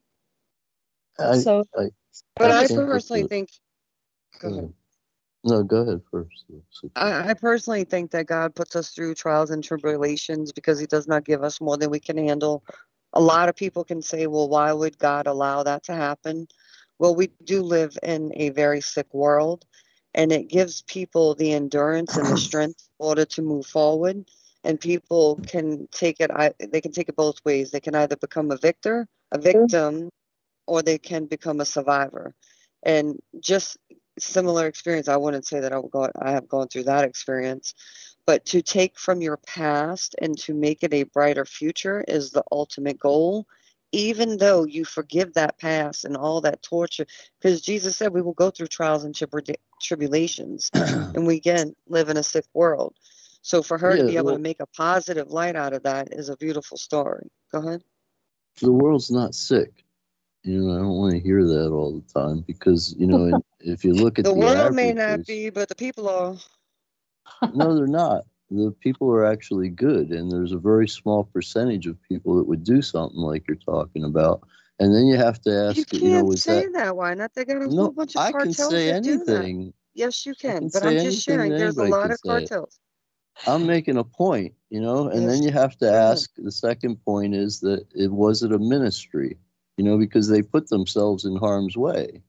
Speaker 9: I personally think, go ahead.
Speaker 7: No, go ahead first.
Speaker 9: I personally think that God puts us through trials and tribulations because he does not give us more than we can handle. A lot of people can say, well, why would God allow that to happen? Well, we do live in a very sick world, and it gives people the endurance and the strength in order to move forward. And people can take it, they can take it both ways. They can either become a victim, or they can become a survivor. And just similar experience, I wouldn't say that I have gone through that experience, but to take from your past and to make it a brighter future is the ultimate goal, even though you forgive that past and all that torture, because Jesus said we will go through trials and tribulations, and we again live in a sick world. So for her to be able to make a positive light out of that is a beautiful story. Go ahead.
Speaker 7: The world's not sick. I don't want to hear that all the time because, if you look at
Speaker 9: the world
Speaker 7: averages,
Speaker 9: may not be, but the people are.
Speaker 7: No, they're not. The people are actually good, and there's a very small percentage of people that would do something like you're talking about. And then you have to ask,
Speaker 9: you can't say that. Why not? They got a whole bunch of cartels
Speaker 7: I can say
Speaker 9: that
Speaker 7: anything.
Speaker 9: Do that. Yes, you can. But I'm just sharing. There's a lot of cartels.
Speaker 7: I'm making a point, and then you have to ask. The second point is that was it a ministry? Because they put themselves in harm's way.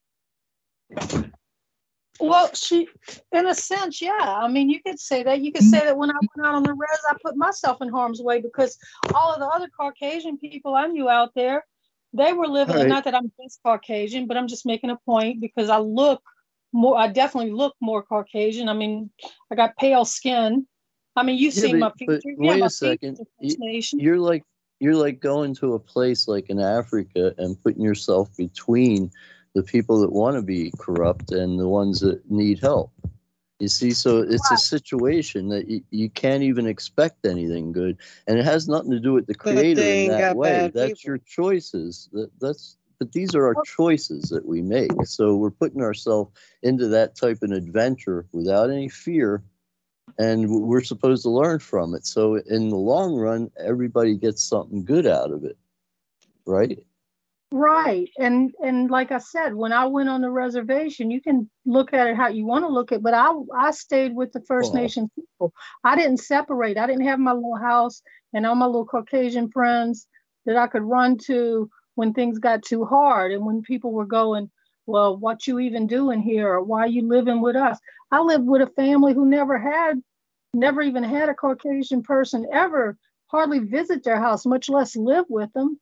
Speaker 11: Well, in a sense, yeah. I mean, you could say that. You could say that when I went out on the res, I put myself in harm's way because all of the other Caucasian people I knew out there, they were living, and not that I'm just Caucasian, but I'm just making a point because I definitely look more Caucasian. I mean, I got pale skin. I mean, you've seen my features.
Speaker 7: Wait a second. You're like going to a place like in Africa and putting yourself between the people that want to be corrupt and the ones that need help. You see, so it's a situation that you can't even expect anything good, and it has nothing to do with the Creator in that way. That's your choices. But these are our choices that we make. So we're putting ourselves into that type of adventure without any fear. And we're supposed to learn from it. So in the long run, everybody gets something good out of it. Right?
Speaker 11: Right. And like I said, when I went on the reservation, you can look at it how you want to look at it, but I stayed with the First Nation people. I didn't separate. I didn't have my little house and all my little Caucasian friends that I could run to when things got too hard and when people were going, well, what you even doing here, or why you living with us? I lived with a family who never even had a Caucasian person ever hardly visit their house, much less live with them.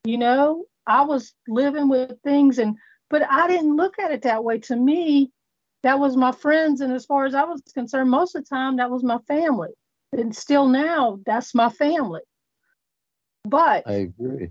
Speaker 11: I was living with things, but I didn't look at it that way. To me, that was my friends, and as far as I was concerned, most of the time that was my family, and still now that's my family. But
Speaker 7: I agree.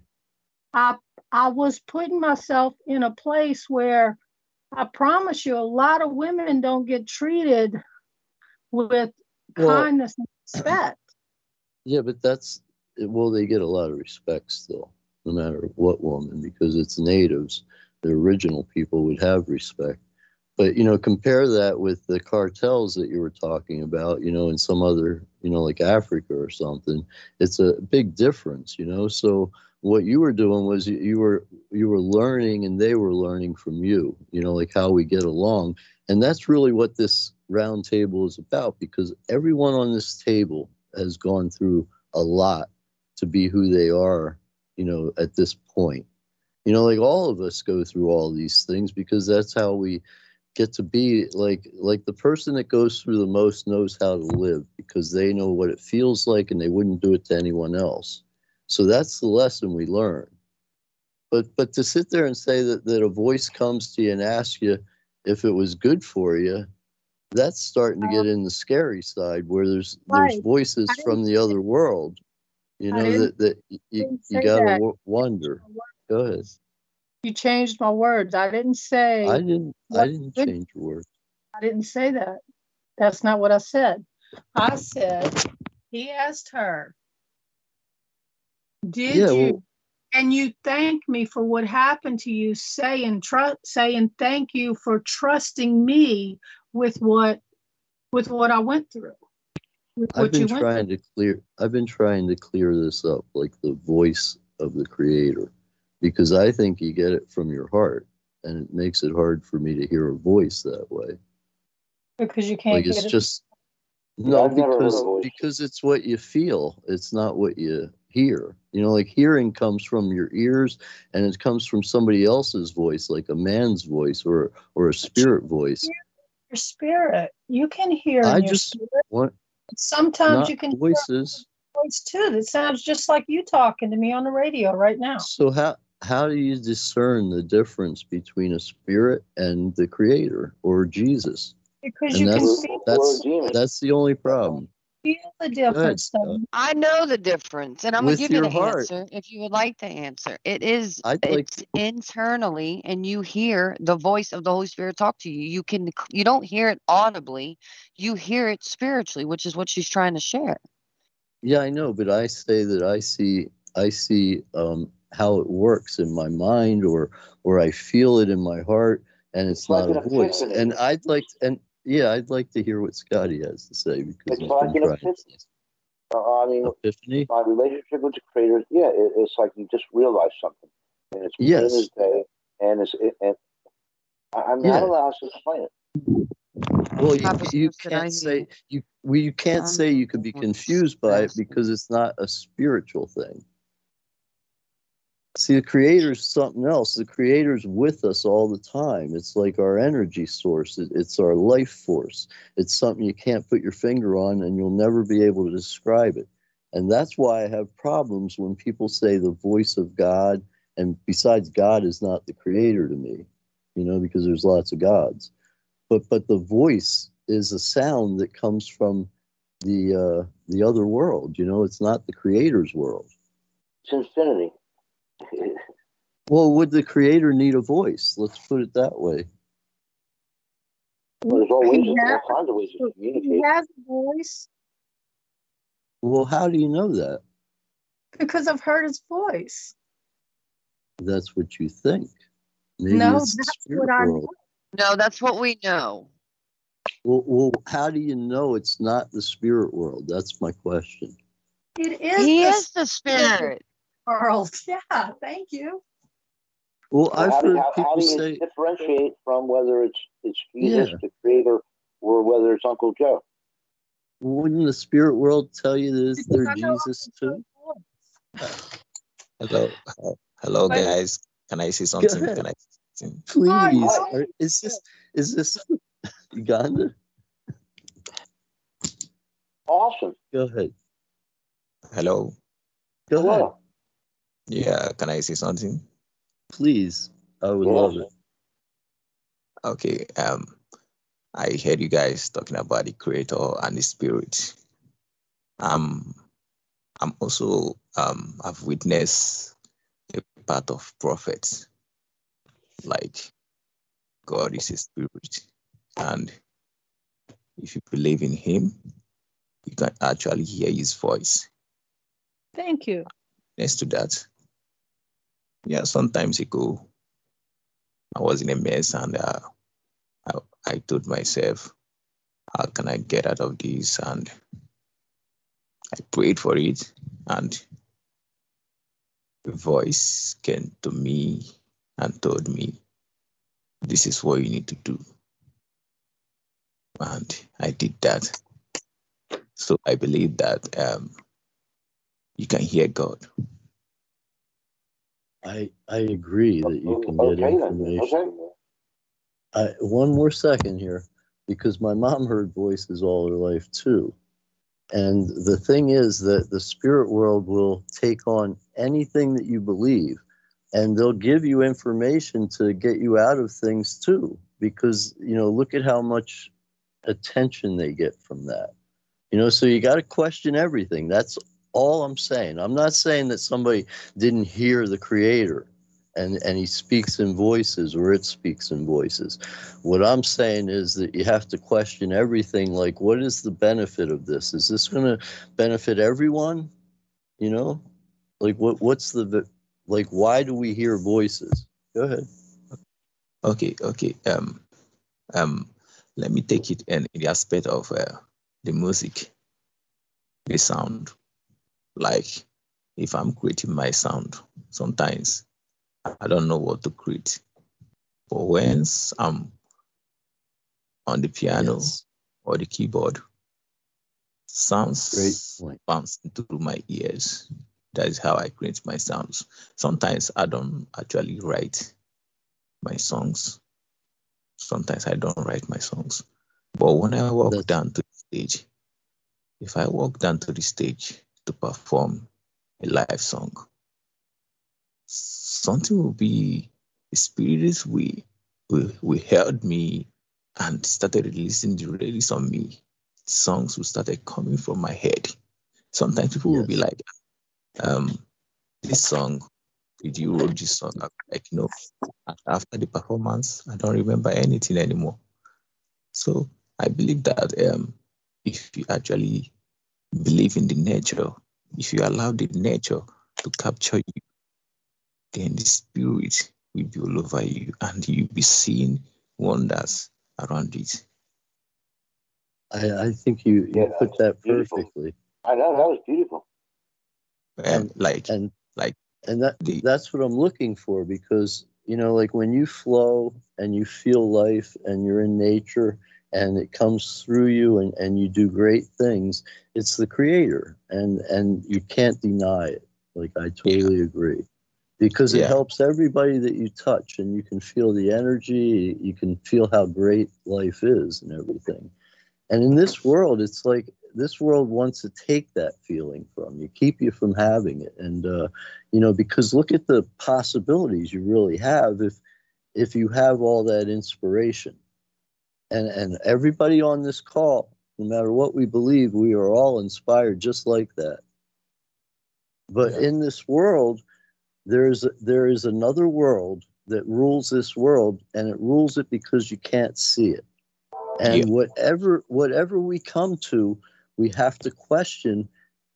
Speaker 11: I was putting myself in a place where I promise you a lot of women don't get treated with kindness and respect.
Speaker 7: Yeah, but they get a lot of respect still, no matter what woman, because it's natives. The original people would have respect. But, compare that with the cartels that you were talking about, in some other, like Africa or something. It's a big difference, So what you were doing was you were learning and they were learning from you, like how we get along. And that's really what this round table is about, because everyone on this table has gone through a lot to be who they are, at this point. Like all of us go through all these things because that's how we get to be like the person that goes through the most knows how to live, because they know what it feels like and they wouldn't do it to anyone else. So that's the lesson we learn. But to sit there and say that a voice comes to you and asks you if it was good for you, that's starting to get in the scary side where there's voices from the other world, that you gotta wonder. Go ahead.
Speaker 11: You changed my words. I didn't say.
Speaker 7: I didn't change your words.
Speaker 11: I didn't say that. That's not what I said. I said he asked her, "Did you?" And you thanked me for what happened to you, saying thank you for trusting me with what I went through.
Speaker 7: I've been trying to clear this up, like the voice of the Creator, because I think you get it from your heart, and it makes it hard for me to hear a voice that way.
Speaker 11: Because you can't get it.
Speaker 7: Just because it's what you feel. It's not what you hear. Like hearing comes from your ears, and it comes from somebody else's voice, like a man's voice or a spirit voice.
Speaker 11: Your spirit. You can hear. Sometimes you can
Speaker 7: voices.
Speaker 11: Hear a voice too that sounds just like you talking to me on the radio right now.
Speaker 7: So how do you discern the difference between a spirit and the Creator or Jesus?
Speaker 11: Because you can feel
Speaker 7: that's the only problem.
Speaker 11: Feel the difference.
Speaker 9: I know the difference, and I'm going to give you the answer if you would like to answer. It's internally, and you hear the voice of the Holy Spirit talk to you. You don't hear it audibly, you hear it spiritually, which is what she's trying to share.
Speaker 7: Yeah, I know, but I say that I see how it works in my mind, or I feel it in my heart, and it's not a voice. And I'd like to hear what Scotty has to say, because
Speaker 8: it's like an epiphany.
Speaker 7: Epiphany?
Speaker 8: My relationship with the Creator, it's like you just realize something, and it's plain as day, and I'm not allowed to explain it.
Speaker 7: Well, you can't say you could be confused by it, because it's not a spiritual thing. See, the Creator's something else. The Creator's with us all the time. It's like our energy source. It's our life force. It's something you can't put your finger on, and you'll never be able to describe it. And that's why I have problems when people say the voice of God, and besides, God is not the Creator to me, because there's lots of gods. But the voice is a sound that comes from the other world. It's not the Creator's world.
Speaker 8: It's infinity.
Speaker 7: Well, would the Creator need a voice? Let's put it that way.
Speaker 8: Well, there's all kinds of ways to communicate.
Speaker 11: He has a voice.
Speaker 7: Well, how do you know that?
Speaker 11: Because I've heard his voice.
Speaker 7: That's what you think. Maybe
Speaker 11: no,
Speaker 7: it's
Speaker 11: that's what I know.
Speaker 9: No, that's what we know.
Speaker 7: Well, how do you know it's not the spirit world? That's my question.
Speaker 11: It is.
Speaker 9: He is the spirit
Speaker 11: world. Yeah, thank you.
Speaker 7: Well, I've heard people
Speaker 8: how do you
Speaker 7: say,
Speaker 8: differentiate from whether it's Jesus, the Creator, or whether it's Uncle Joe?
Speaker 7: Wouldn't the spirit world tell you that they're Jesus too?
Speaker 14: Hello, guys. Can I say something? Can I say something?
Speaker 7: Please. Is this Uganda?
Speaker 8: Awesome.
Speaker 7: Go ahead.
Speaker 14: Hello.
Speaker 7: Go ahead.
Speaker 14: Yeah, can I say something?
Speaker 7: Please, I would love it.
Speaker 14: Okay. I heard you guys talking about the Creator and the Spirit. I'm also I've witnessed a part of prophets. Like, God is a spirit, and if you believe in Him, you can actually hear His voice.
Speaker 11: Thank you.
Speaker 14: Next to that, some times ago, I was in a mess, and I told myself, how can I get out of this? And I prayed for it, and a voice came to me and told me, this is what you need to do. And I did that. So I believe that you can hear God.
Speaker 7: I agree that you can get information. One more second here, because my mom heard voices all her life too. And the thing is that the spirit world will take on anything that you believe, and they'll give you information to get you out of things too, because, look at how much attention they get from that. So you got to question everything. That's all I'm saying. I'm not saying that somebody didn't hear the Creator and he speaks in voices, or it speaks in voices. What I'm saying is that you have to question everything, like, what is the benefit of this? Is this going to benefit everyone? Like what's the, like, why do we hear voices? Go ahead.
Speaker 14: Okay. Let me take it in the aspect of the music, the sound. Like, if I'm creating my sound, sometimes I don't know what to create. But when I'm on the piano or the keyboard, sounds bounce through my ears. That is how I create my sounds. Sometimes I don't actually write my songs. Sometimes I don't write my songs. But when I walk down to the stage, if I walk down to the stage to perform a live song, something will be, the spirits will held me and started releasing the release on me. Songs will started coming from my head. Sometimes people will be like, this song, did you wrote this song? Like, after the performance, I don't remember anything anymore. So I believe that if you actually believe in the nature, if you allow the nature to capture you, then the spirit will be all over you and you'll be seeing wonders around it.
Speaker 7: I think you put that perfectly.
Speaker 8: I know, that was beautiful.
Speaker 7: That's what I'm looking for, because, like when you flow and you feel life and you're in nature and it comes through you and you do great things, it's the Creator, and you can't deny it. Like, I totally agree, because it helps everybody that you touch, and you can feel the energy, you can feel how great life is and everything. And in this world, it's like this world wants to take that feeling from you, keep you from having it. And, because look at the possibilities you really have if you have all that inspiration. And everybody on this call, no matter what we believe, we are all inspired just like that. But in this world, there is another world that rules this world, and it rules it because you can't see it. And whatever we come to, we have to question,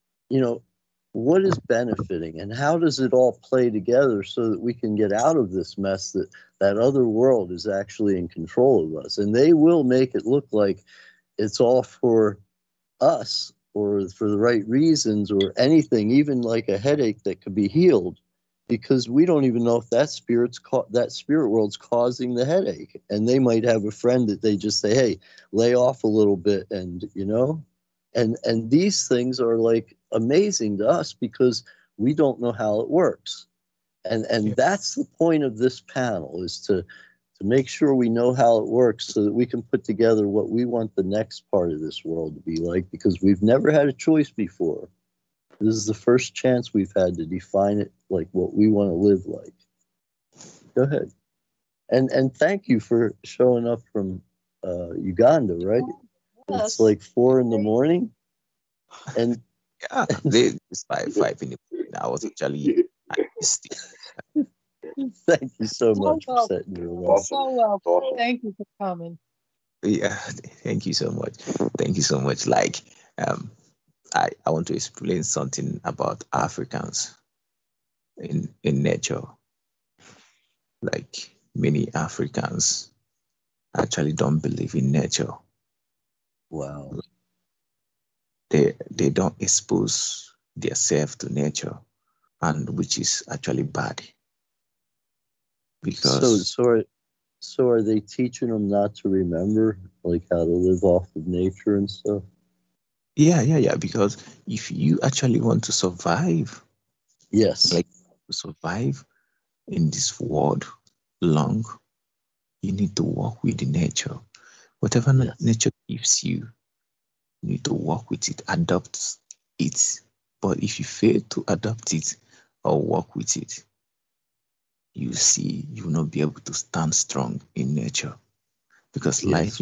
Speaker 7: what is benefiting and how does it all play together so that we can get out of this mess that other world is actually in control of us. And they will make it look like it's all for us or for the right reasons or anything, even like a headache that could be healed, because we don't even know if that spirit world's causing the headache. And they might have a friend that they just say, hey, lay off a little bit, and and these things are like amazing to us because we don't know how it works. And that's the point of this panel, is to make sure we know how it works so that we can put together what we want the next part of this world to be like, because we've never had a choice before. This is the first chance we've had to define it like what we want to live like. Go ahead. And thank you for showing up from Uganda, right? Yes. It's like 4 a.m. And
Speaker 14: it's 5 in the morning. I was actually
Speaker 7: Thank you so much for setting your alarm.
Speaker 11: So well. Thank you for coming.
Speaker 14: Yeah, thank you so much. Thank you so much. Like, I want to explain something about Africans in nature. Like, many Africans actually don't believe in nature.
Speaker 7: Wow.
Speaker 14: They don't expose themselves to nature, and which is actually bad. Because
Speaker 7: so are they teaching them not to remember, like how to live off of nature and stuff?
Speaker 14: Yeah. Because if you actually want to survive,
Speaker 7: yes,
Speaker 14: like survive in this world long, you need to work with the nature. Whatever nature gives you, you need to work with it, adopt it. But if you fail to adopt it or work with it, you see you will not be able to stand strong in nature. Because life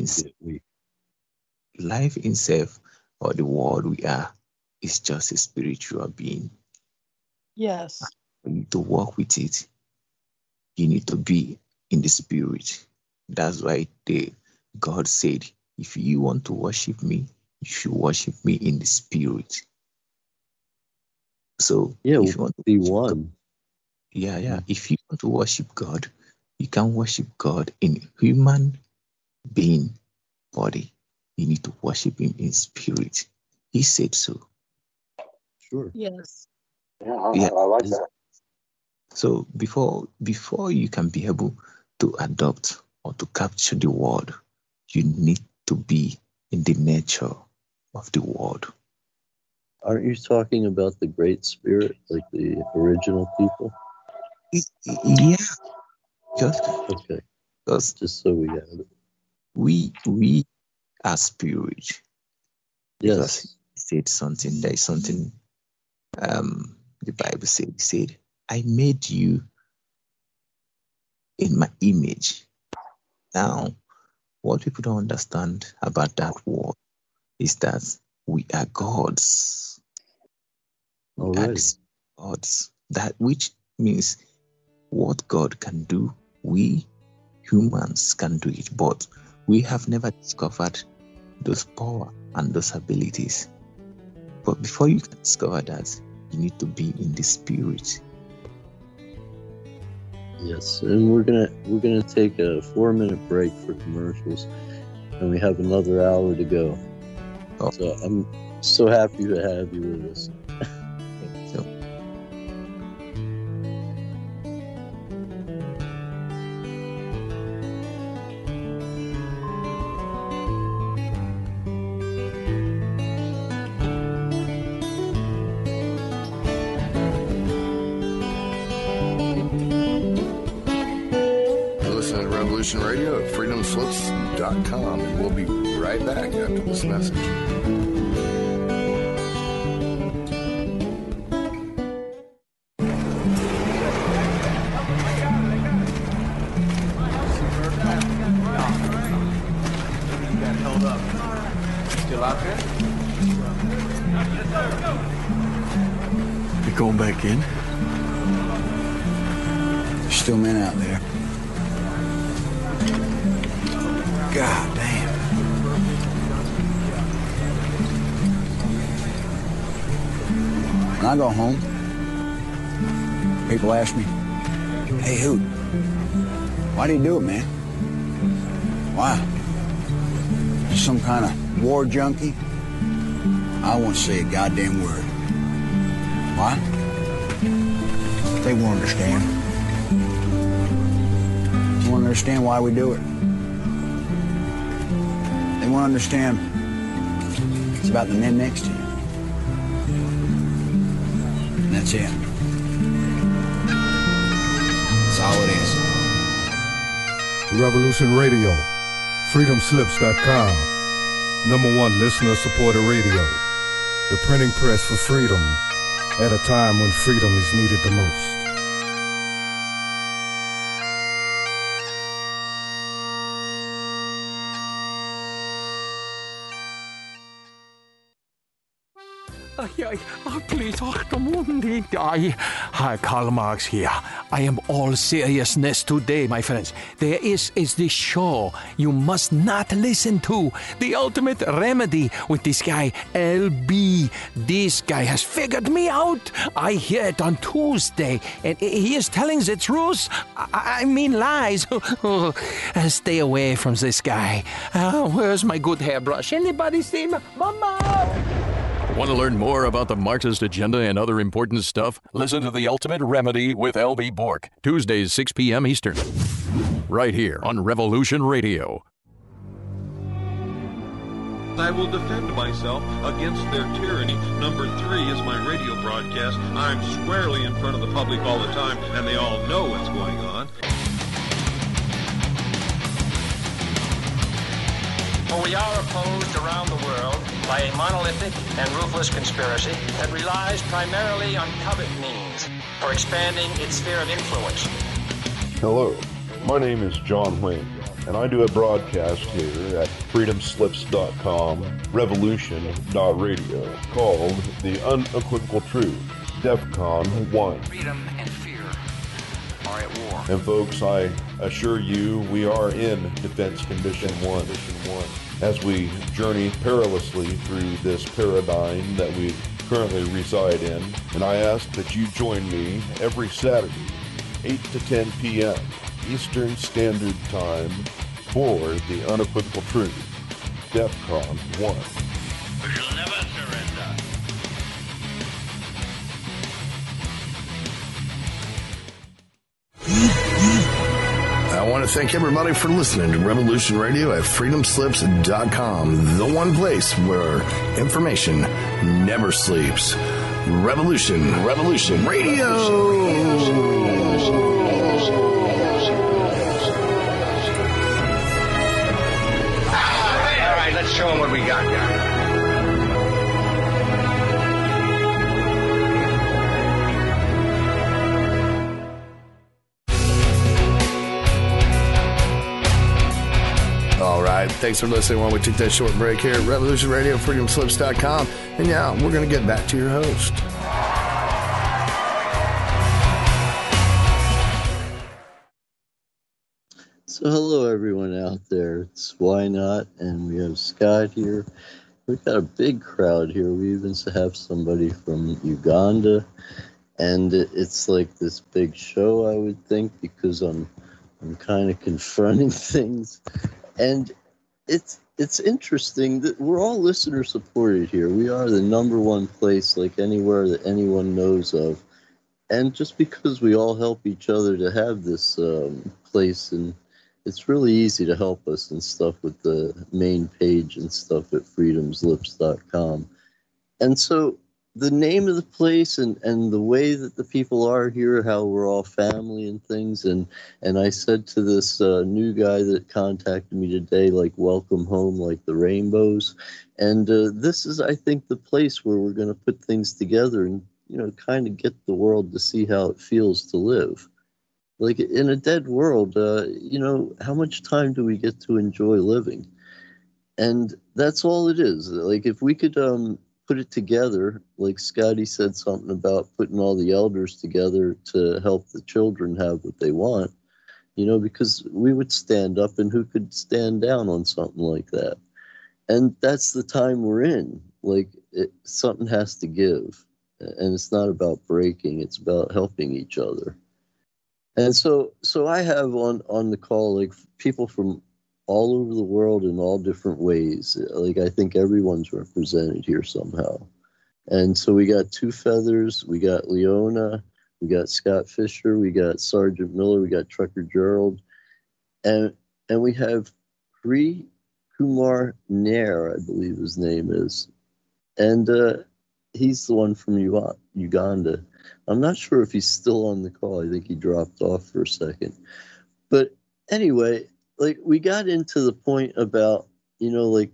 Speaker 14: itself, or the world we are, is just a spiritual being.
Speaker 11: Yes.
Speaker 14: You need to work with it. You need to be in the spirit. That's why God said, if you want to worship me, you should worship me in the spirit. So if you want to
Speaker 7: be one.
Speaker 14: If you want to worship God, you can worship God in human being body. You need to worship him in spirit. He said so.
Speaker 7: Sure.
Speaker 11: Yes.
Speaker 8: Yeah, I like that.
Speaker 14: So before you can be able to adopt or to capture the world, you need to be in the nature of the world.
Speaker 7: Aren't you talking about the Great Spirit, like the original people?
Speaker 14: Yeah.
Speaker 7: Okay. Just so we have it.
Speaker 14: We are spirit. Because
Speaker 7: Yes.
Speaker 14: he said something. There is something the Bible said, I made you in my image. Now, what people don't understand about that word is that we are gods. We are gods. That which means what God can do, we humans can do it, but we have never discovered those power and those abilities. But before you can discover that, you need to be in the spirit.
Speaker 7: Yes, and we're gonna take a 4-minute break for commercials, and we have another hour to go.
Speaker 14: Oh.
Speaker 7: So I'm so happy to have you with us.
Speaker 3: Radio at freedomslips.com, and we'll be right back after this message.
Speaker 15: Still out there? You going back in? There's still men out there. God damn. When I go home, people ask me, hey, Hoot, why do you do it, man? Why? You some kind of war junkie? I won't say a goddamn word. Why? They won't understand. They won't understand why we do it. They won't understand it's about the men next to you. And that's it. That's all it is.
Speaker 16: Revolution Radio, freedomslips.com, #1 listener-supported radio, the printing press for freedom at a time when freedom is needed the most.
Speaker 17: Please, Hi, Karl Marx here. I am all seriousness today, my friends. There is this show you must not listen to. The Ultimate Remedy with this guy, LB. This guy has figured me out. I hear it on Tuesday, and he is telling the truth. I mean lies. Stay away from this guy. Where's my good hairbrush? Anybody see me? Mama!
Speaker 18: Want to learn more about the Marxist agenda and other important stuff? Listen to The Ultimate Remedy with L.B. Bork, Tuesdays, 6 p.m. Eastern. Right here on Revolution Radio.
Speaker 19: I will defend myself against their tyranny. Number 3 is my radio broadcast. I'm squarely in front of the public all the time, and they all know what's going on.
Speaker 20: For we are opposed around the world by a monolithic and ruthless conspiracy that relies primarily on covert means for expanding its sphere of influence.
Speaker 21: Hello, my name is John Wayne, and I do a broadcast here at freedomslips.com, revolution.radio, called The Unequivocal Truth, DEFCON 1.
Speaker 20: Freedom and fear are at war.
Speaker 21: And folks, I assure you we are in Defense Condition 1. As we journey perilously through this paradigm that we currently reside in, and I ask that you join me every Saturday, 8 to 10 p.m. Eastern Standard Time for The Unequivocal Truth, DEFCON 1.
Speaker 5: We shall never surrender.
Speaker 3: I want to thank everybody for listening to Revolution Radio at freedomslips.com, the one place where information never sleeps. Revolution Radio.
Speaker 20: All right, let's show them what we got here.
Speaker 3: All right, thanks for listening while we took that short break here at Revolution Radio, freedomslips.com. And now we're going to get back to your host.
Speaker 7: So hello everyone out there. It's Why Not, and we have Scott here. We've got a big crowd here. We even have somebody from Uganda, and it's like this big show, I would think, because I'm kind of confronting things. And it's interesting that we're all listener supported here. We are the number one place, like anywhere that anyone knows of. And just because we all help each other to have this place, and it's really easy to help us and stuff with the main page and stuff at freedomslips.com. And so the name of the place and the way that the people are here, how we're all family and things. And I said to this new guy that contacted me today, like, welcome home, like the rainbows. And this is, I think, the place where we're going to put things together and, you know, kind of get the world to see how it feels to live. Like in a dead world, you know, how much time do we get to enjoy living? And that's all it is. Like if we could put it together, like Scotty said something about putting all the elders together to help the children have what they want, you know, because we would stand up, and who could stand down on something like that? And that's the time we're in. Like something has to give, and it's not about breaking, it's about helping each other. And so I have on the call, like, people from all over the world in all different ways. Like, I think everyone's represented here somehow. And so we got Two Feathers, we got Leona, we got Scott Fisher, we got Sergeant Miller, we got Trucker Gerald, and we have Hri Kumar Nair, I believe his name is. And he's the one from Uganda. I'm not sure if he's still on the call. I think he dropped off for a second. But anyway, like, we got into the point about, you know, like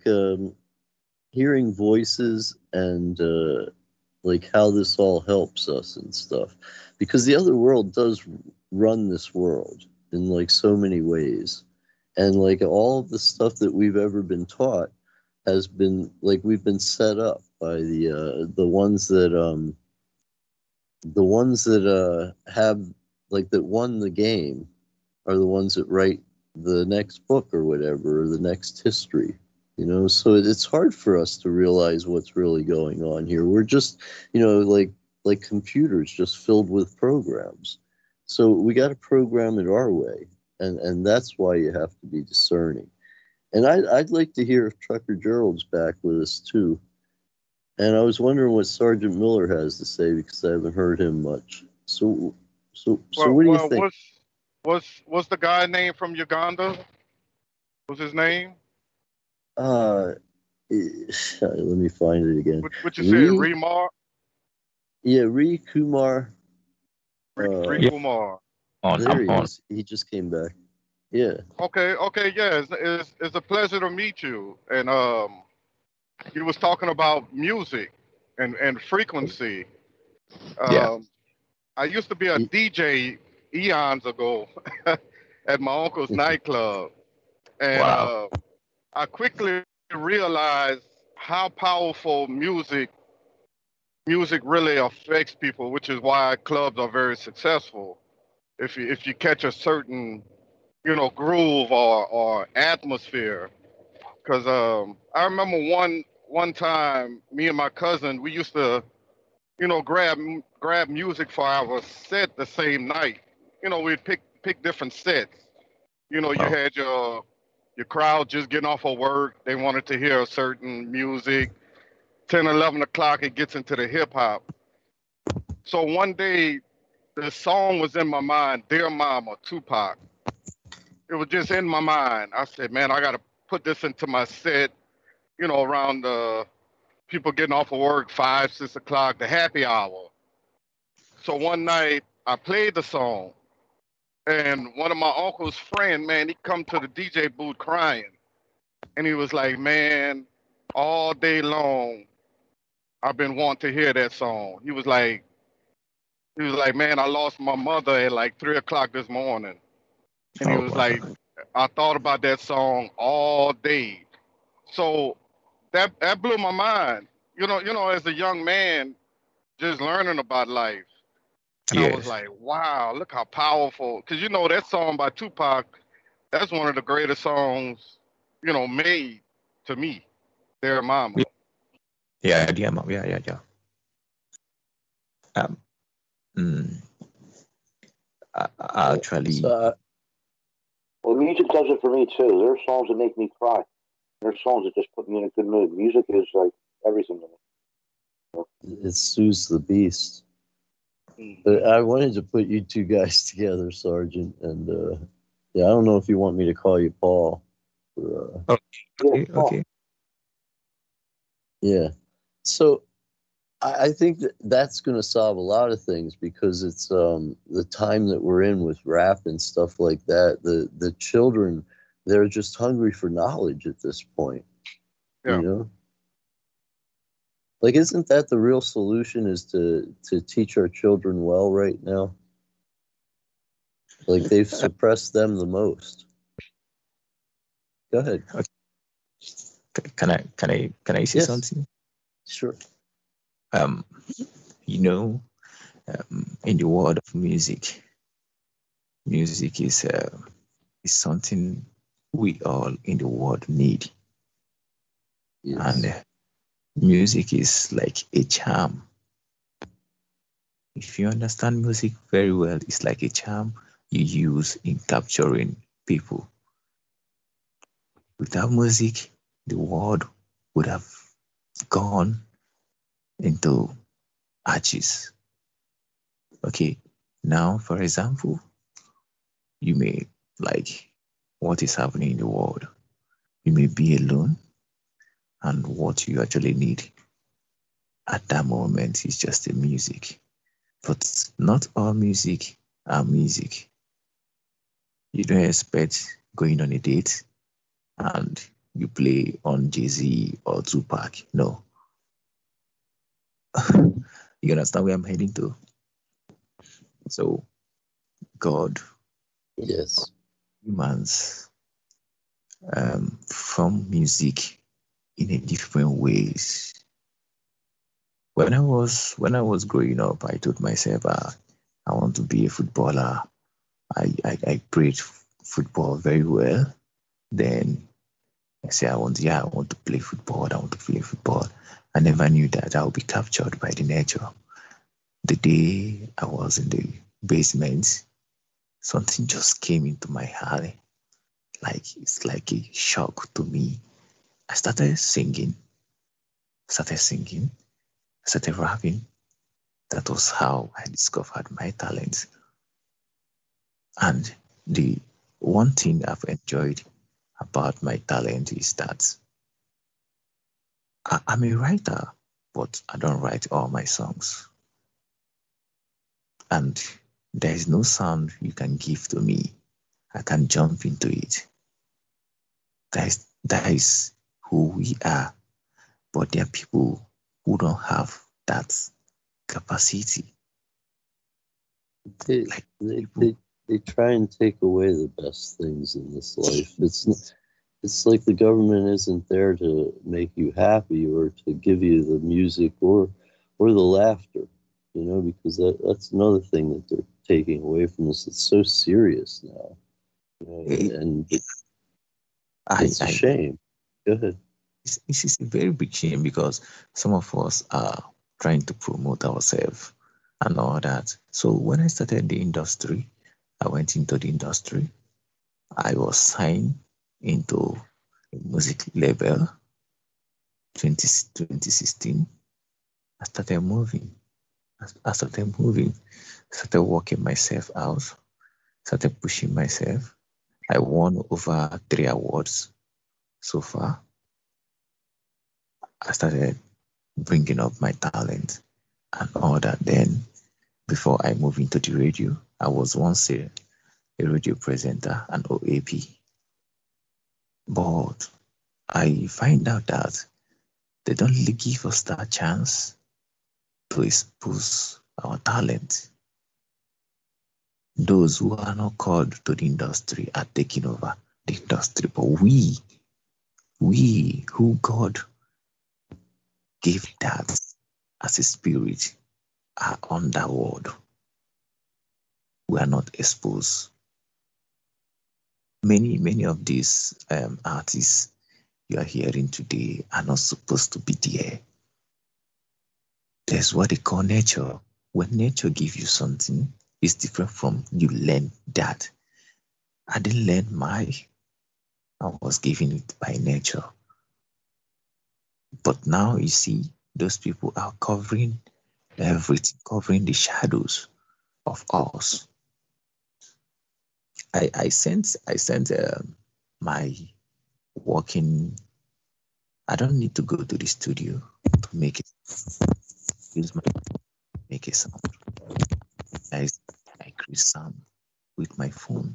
Speaker 7: hearing voices and like how this all helps us and stuff. Because the other world does run this world in like so many ways. And like all of the stuff that we've ever been taught, has been like we've been set up by the ones that have like that won the game are the ones that write the next book or whatever, or the next history, you know. So it's hard for us to realize what's really going on here. We're just, you know, like computers just filled with programs. So we got to program it our way, and that's why you have to be discerning. And I'd like to hear if Trucker Gerald's back with us too. And I was wondering what Sergeant Miller has to say, because I haven't heard him much. So what do you think?
Speaker 10: What's the guy name from Uganda? What's his name?
Speaker 7: Let me find it again.
Speaker 10: What you said, Remar?
Speaker 7: Yeah, Ree Kumar.
Speaker 10: Ree Kumar.
Speaker 7: There he is. He just came back. Yeah.
Speaker 10: Okay, yeah. It's a pleasure to meet you. And he was talking about music and frequency. I used to be a DJ eons ago at my uncle's nightclub. And I quickly realized how powerful music really affects people, which is why clubs are very successful. If you catch a certain, you know, groove or atmosphere. Because I remember one time, me and my cousin, we used to, you know, grab music for our set the same night. You know, we'd pick different sets. You know, you had your crowd just getting off of work. They wanted to hear a certain music. 10, 11 o'clock, it gets into the hip hop. So one day, the song was in my mind, Dear Mama, Tupac. It was just in my mind. I said, man, I got to put this into my set, you know, around the people getting off of work, 5, 6 o'clock, the happy hour. So one night, I played the song. And one of my uncle's friend, man, he come to the DJ booth crying. And he was like, man, all day long, I've been wanting to hear that song. He was like, man, I lost my mother at like 3 o'clock this morning. And he was like, I thought about that song all day. So that blew my mind. You know, as a young man, just learning about life. And I was like, wow, look how powerful. Because, you know, that song by Tupac, that's one of the greatest songs, you know, made to me. Dear Mama.
Speaker 14: Yeah, Dear Mama. Yeah. Actually.
Speaker 8: Well, music does it for me, too. There are songs that make me cry. There are songs that just put me in a good mood. Music is like everything to me.
Speaker 7: It soothes the beast. But I wanted to put you two guys together, Sergeant, and I don't know if you want me to call you Paul.
Speaker 14: Okay.
Speaker 7: Yeah. So I think that's going to solve a lot of things, because it's the time that we're in with rap and stuff like that. The children, they're just hungry for knowledge at this point. Yeah. You know? Like, isn't that the real solution, is to teach our children well right now? Like, they've suppressed them the most. Go ahead.
Speaker 14: Can I say something?
Speaker 7: Sure.
Speaker 14: You know, in the world of music is something we all in the world need. Yes. And music is like a charm. If you understand music very well, it's like a charm you use in capturing people. Without music, the world would have gone into arches. Okay, now, for example, you may like what is happening in the world. You may be alone, and what you actually need at that moment is just the music. But not all music are music. You don't expect going on a date and you play on Jay-Z or Tupac. No. You understand where I'm heading to? So, God,
Speaker 7: yes,
Speaker 14: humans, from music, in a different ways. When I was growing up, I told myself, I want to be a footballer. I played football very well. Then I said, I want to play football. I want to play football. I never knew that I would be captured by the nature. The day I was in the basement, something just came into my heart. It's like a shock to me. I started singing, started rapping. That was how I discovered my talent. And the one thing I've enjoyed about my talent is that I'm a writer, but I don't write all my songs. And there is no sound you can give to me. I can jump into it. That is who we are. But there are people who don't have that capacity.
Speaker 7: They try and take away the best things in this life. It's like the government isn't there to make you happy or to give you the music or the laughter, because that's another thing that they're taking away from us. It's so serious now, and it's a shame. Go ahead.
Speaker 14: It's a very big shame because some of us are trying to promote ourselves and all that. So when I started the industry, I went into the industry. I was signed into a music label 2016. I started moving, started working myself out, started pushing myself. I won over 3 awards so far. I started bringing up my talent and all that. Then, before I moved into the radio, I was once a radio presenter, an OAP. But I find out that they don't really give us that chance to expose our talent. Those who are not called to the industry are taking over the industry. But we who God gave that as a spirit are on that world. We are not exposed. Many of these artists you are hearing today are not supposed to be there. There's what they call nature. When nature gives you something, it's different from you learn that. I didn't learn I was given it by nature. But now you see, those people are covering everything, covering the shadows of us. I sent my working. I don't need to go to the studio to make it. Make a sound. I create sound with my phone.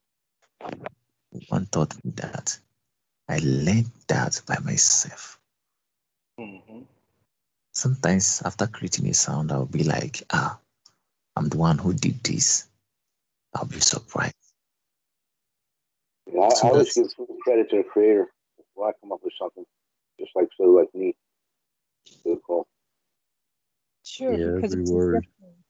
Speaker 14: One taught me that. I learned that by myself. Mm-hmm. Sometimes after creating a sound, I'll be like, I'm the one who did this. I'll be surprised.
Speaker 8: Yeah, I always give credit to the creator before I come up with something, just like me. Good call.
Speaker 11: Sure,
Speaker 7: yeah,
Speaker 11: because
Speaker 7: every
Speaker 11: it's
Speaker 7: word.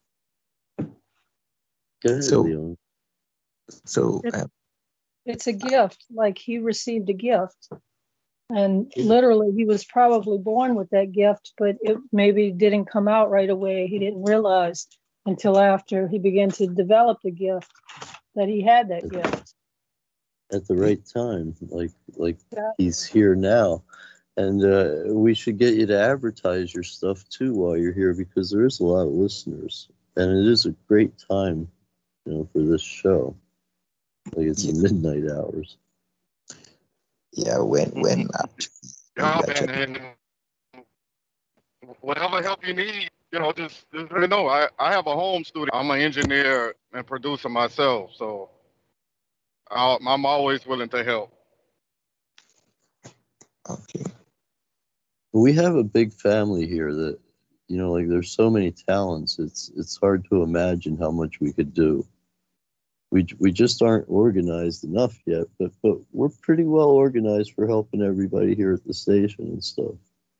Speaker 7: Go ahead, Leon.
Speaker 14: So
Speaker 11: it's a gift. Like he received a gift, and literally he was probably born with that gift, but it maybe didn't come out right away. He didn't realize until after he began to develop the gift that he had that gift
Speaker 7: at the right time. Like he's here now. And we should get you to advertise your stuff too while you're here, because there is a lot of listeners, and it is a great time, for this show. Like it's the midnight hours.
Speaker 14: Yeah, when
Speaker 10: and whatever help you need, just let me know. I have a home studio. I'm an engineer and producer myself, so I'm always willing to help.
Speaker 14: Okay.
Speaker 7: We have a big family here that, there's so many talents. It's hard to imagine how much we could do. We just aren't organized enough yet, but we're pretty well organized for helping everybody here at the station and stuff.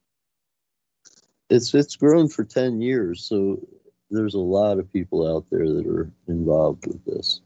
Speaker 7: It's grown for 10 years, so there's a lot of people out there that are involved with this.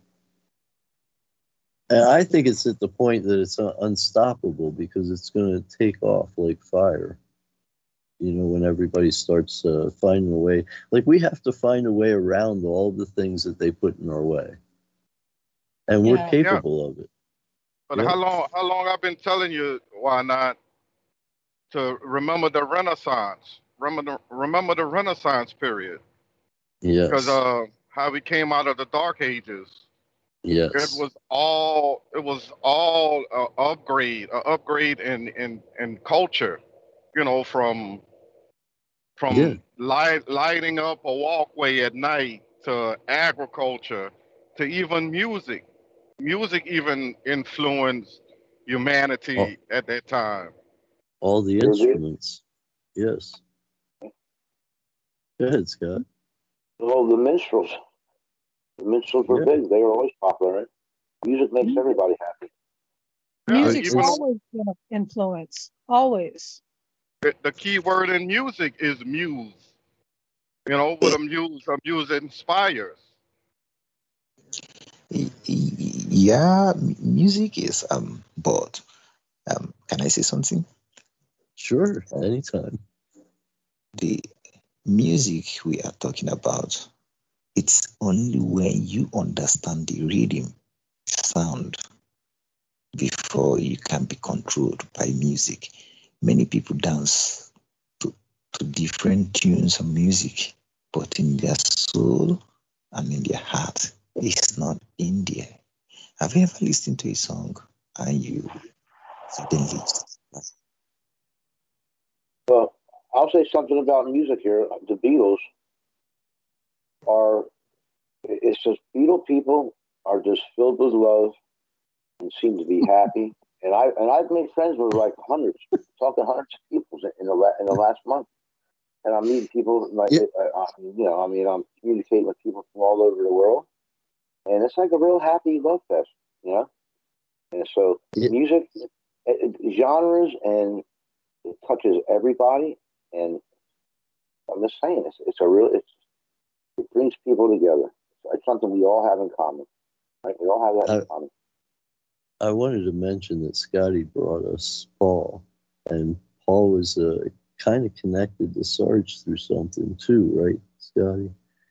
Speaker 7: And I think it's at the point that it's unstoppable because it's going to take off like fire. You know, when everybody starts finding a way, like we have to find a way around all the things that they put in our way. And we're capable of it.
Speaker 10: But how long I've been telling you, why not, to remember the Renaissance. Remember the Renaissance period.
Speaker 7: Yes.
Speaker 10: Because how we came out of the Dark Ages.
Speaker 7: Yes.
Speaker 10: It was all upgrade in culture, you know, from lighting up a walkway at night to agriculture to even music. Music even influenced humanity at that time.
Speaker 7: All the instruments. Yes. Go ahead, Scott.
Speaker 8: Well, the minstrels. The minstrels were big. They were always popular, right? Music makes everybody happy.
Speaker 11: Music's always been an influence. Always.
Speaker 10: The key word in music is muse. You know, what a muse inspires.
Speaker 14: Yeah, music is but can I say something?
Speaker 7: Sure, anytime.
Speaker 14: The music we are talking about, it's only when you understand the rhythm, sound, before you can be controlled by music. Many people dance to different tunes of music, but in their soul and in their heart, it's not in there. Have you ever listened to a song and you suddenly...
Speaker 8: Well, I'll say something about music here. The Beatles it's just Beatle people are just filled with love and seem to be happy. And I've made friends with like hundreds of people in the last month. And I'm meeting people like, I'm communicating with people from all over the world. And it's like a real happy love fest, you know? And so music, genres, and it touches everybody. And I'm just saying, it brings people together. It's something we all have in common, right? We all have that in common.
Speaker 7: I wanted to mention that Scotty brought us Paul, and Paul was kind of connected to Sarge through something too, right, Scotty?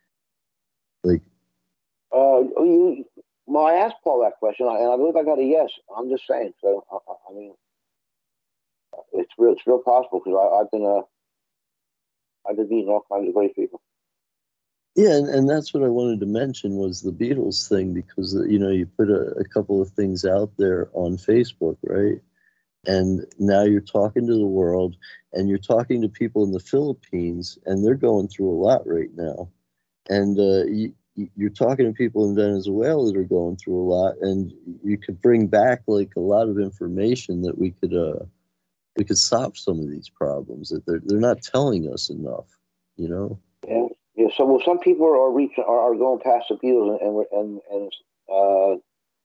Speaker 8: Well, I asked Paul that question, and I believe I got a yes. I'm just saying. So, I mean, it's real possible because I've been meeting all kinds of great people.
Speaker 7: Yeah, and that's what I wanted to mention was the Beatles thing because, you know, you put a couple of things out there on Facebook, right? And now you're talking to the world and you're talking to people in the Philippines and they're going through a lot right now. And you're talking to people in Venezuela that are going through a lot, and you could bring back like a lot of information that we could stop some of these problems that they're not telling us enough, you know?
Speaker 8: Yeah. So some people are going past the Beatles and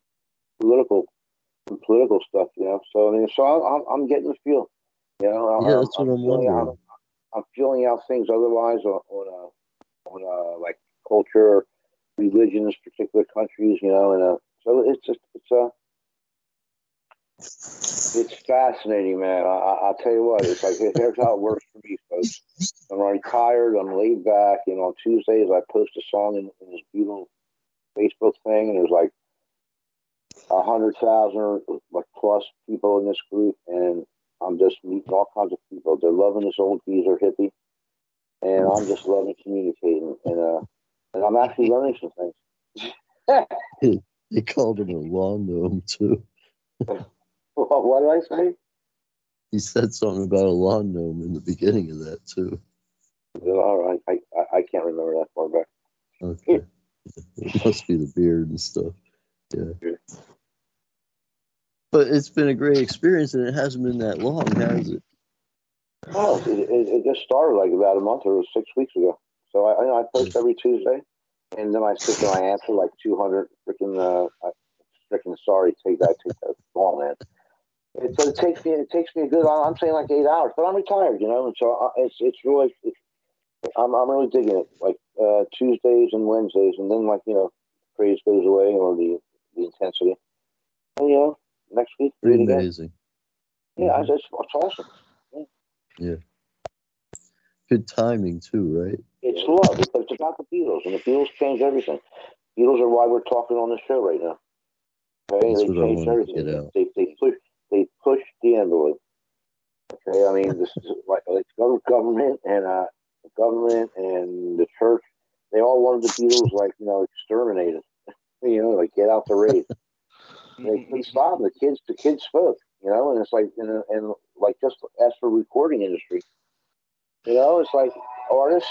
Speaker 8: political stuff, you know. So I mean, I'm getting the feel, you know.
Speaker 7: Yeah, that's what I'm wondering.
Speaker 8: I'm feeling out things otherwise on like culture, religions, particular countries, you know, and so it's fascinating, man. I'll tell you what, it's like, here's how it works for me, folks. I'm retired, I'm laid back, you know, on Tuesdays I post a song in this beautiful Facebook thing, and there's like 100,000 like plus people in this group, and I'm just meeting all kinds of people. They're loving this old geezer hippie, and I'm just loving communicating, and I'm actually learning some things.
Speaker 7: They called him a lawn gnome too.
Speaker 8: What did I say?
Speaker 7: He said something about a lawn gnome in the beginning of that too.
Speaker 8: All right, I can't remember that far back.
Speaker 7: Okay, it must be the beard and stuff. Yeah. But it's been a great experience, and it hasn't been that long, has it?
Speaker 8: Oh, it just started like about a month or 6 weeks ago. So I post every Tuesday, And then I sit there and I answer like 200 freaking sorry, take that call, man. It takes me a good, I'm saying like 8 hours, but I'm retired, you know, and so it's really, I'm really digging it, like Tuesdays and Wednesdays, and then like, you know, praise goes away or the intensity. And, you know, next week,
Speaker 7: pretty amazing.
Speaker 8: Yeah, it's awesome.
Speaker 7: Yeah. Good timing too, right?
Speaker 8: It's love. It's about the Beatles, and the Beatles changed everything. Beatles are why we're talking on the show right now. Okay,
Speaker 7: that's
Speaker 8: they
Speaker 7: what
Speaker 8: changed
Speaker 7: I
Speaker 8: everything.
Speaker 7: Get out.
Speaker 8: They pushed the envelope. Okay, I mean, this is like government and the church. They all wanted the Beatles, like, you know, exterminated. You know, like get out the raid. They couldn't stop them. The kids spoke. You know, and it's like, and like just as for recording industry, you know, it's like artists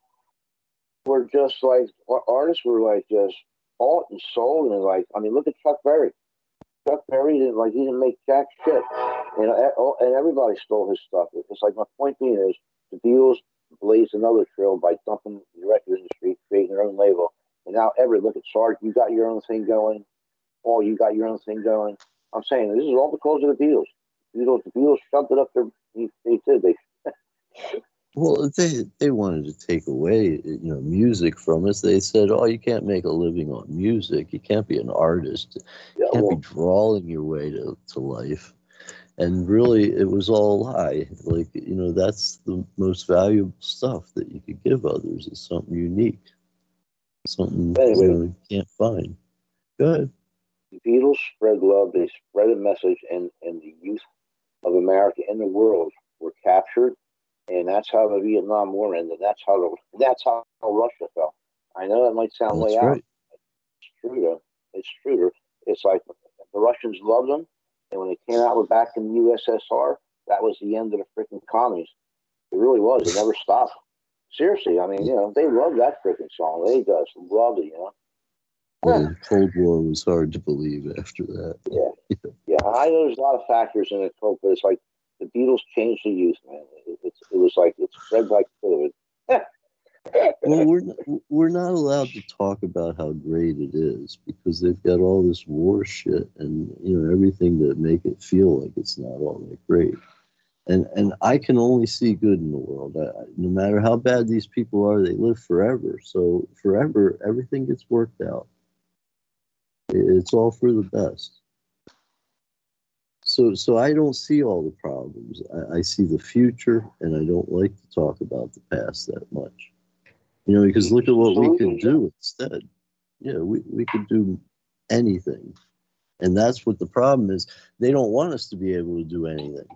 Speaker 8: were just like just bought and sold, and like, I mean, look at Chuck Berry. Chuck Berry didn't make jack shit, you know, and everybody stole his stuff. It's like, my point being is the Beatles blazed another trail by dumping the record industry, creating their own label, and now look at Sarge, you got your own thing going. Paul, you got your own thing going. I'm saying this is all because of the Beatles. The Beatles shoved it up their. They did.
Speaker 7: Well, they wanted to take away, you know, music from us. They said, "Oh, you can't make a living on music. You can't be an artist. You can't be drawing your way to life." And really, it was all a lie. Like, you know, that's the most valuable stuff that you could give others is something unique, something you know, you can't find. Go ahead.
Speaker 8: The Beatles spread love. They spread a message, and the youth of America and the world were captured. And that's how the Vietnam War ended. That's how Russia fell. I know that might sound way out. It's true, though. It's true. It's like the Russians loved them, and when they came out with back in the USSR, that was the end of the freaking commies. It really was. It never stopped. Seriously, I mean, you know, they loved that freaking song. They just loved it, you know.
Speaker 7: Yeah, the Cold War was hard to believe after that.
Speaker 8: Yeah. I know there's a lot of factors in it, but it's like the Beatles changed the youth, man. It was like it's spread like COVID.
Speaker 7: Well, we're not allowed to talk about how great it is because they've got all this war shit and, you know, everything to make it feel like it's not all that great. And I can only see good in the world. No matter how bad these people are, they live forever. So forever, everything gets worked out. It's all for the best. So I don't see all the problems. I see the future, and I don't like to talk about the past that much. You know, because look at what we could do instead. Yeah, we could do anything. And that's what the problem is. They don't want us to be able to do anything.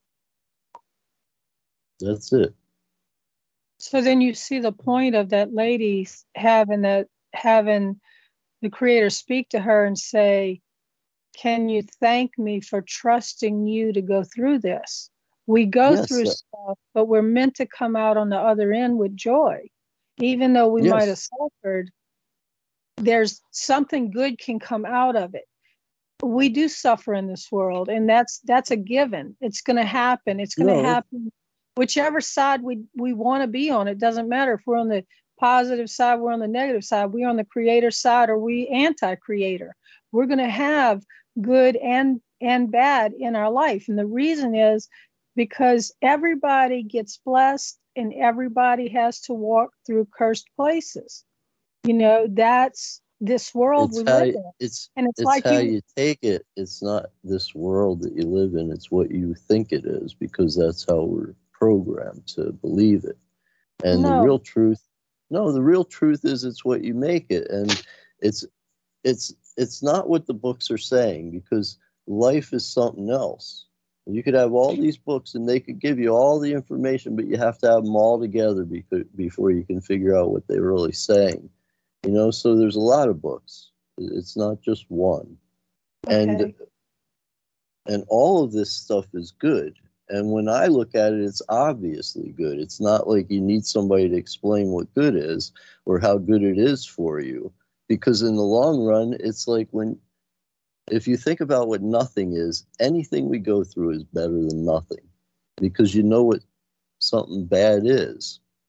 Speaker 7: That's it.
Speaker 11: So then you see the point of that lady having the Creator speak to her and say, "Can you thank me for trusting you to go through this? We go through stuff, but we're meant to come out on the other end with joy. Even though we might have suffered, there's something good can come out of it. We do suffer in this world, and that's a given. It's going to happen. It's going to happen whichever side we want to be on. It doesn't matter if we're on the positive side, we're on the negative side, we're on the Creator side, or we anti-Creator. We're going to have good and bad in our life. And the reason is because everybody gets blessed and everybody has to walk through cursed places. You know, that's this world we live in.
Speaker 7: It's like how you take it. It's not this world that you live in. It's what you think it is, because that's how we're programmed to believe it. And the real truth is it's what you make it. And it's not what the books are saying, because life is something else. You could have all these books and they could give you all the information, but you have to have them all together before you can figure out what they're really saying. You know, so there's a lot of books. It's not just one. Okay. And all of this stuff is good. And when I look at it, it's obviously good. It's not like you need somebody to explain what good is or how good it is for you. Because in the long run, it's like if you think about what nothing is, anything we go through is better than nothing, because you know what something bad is.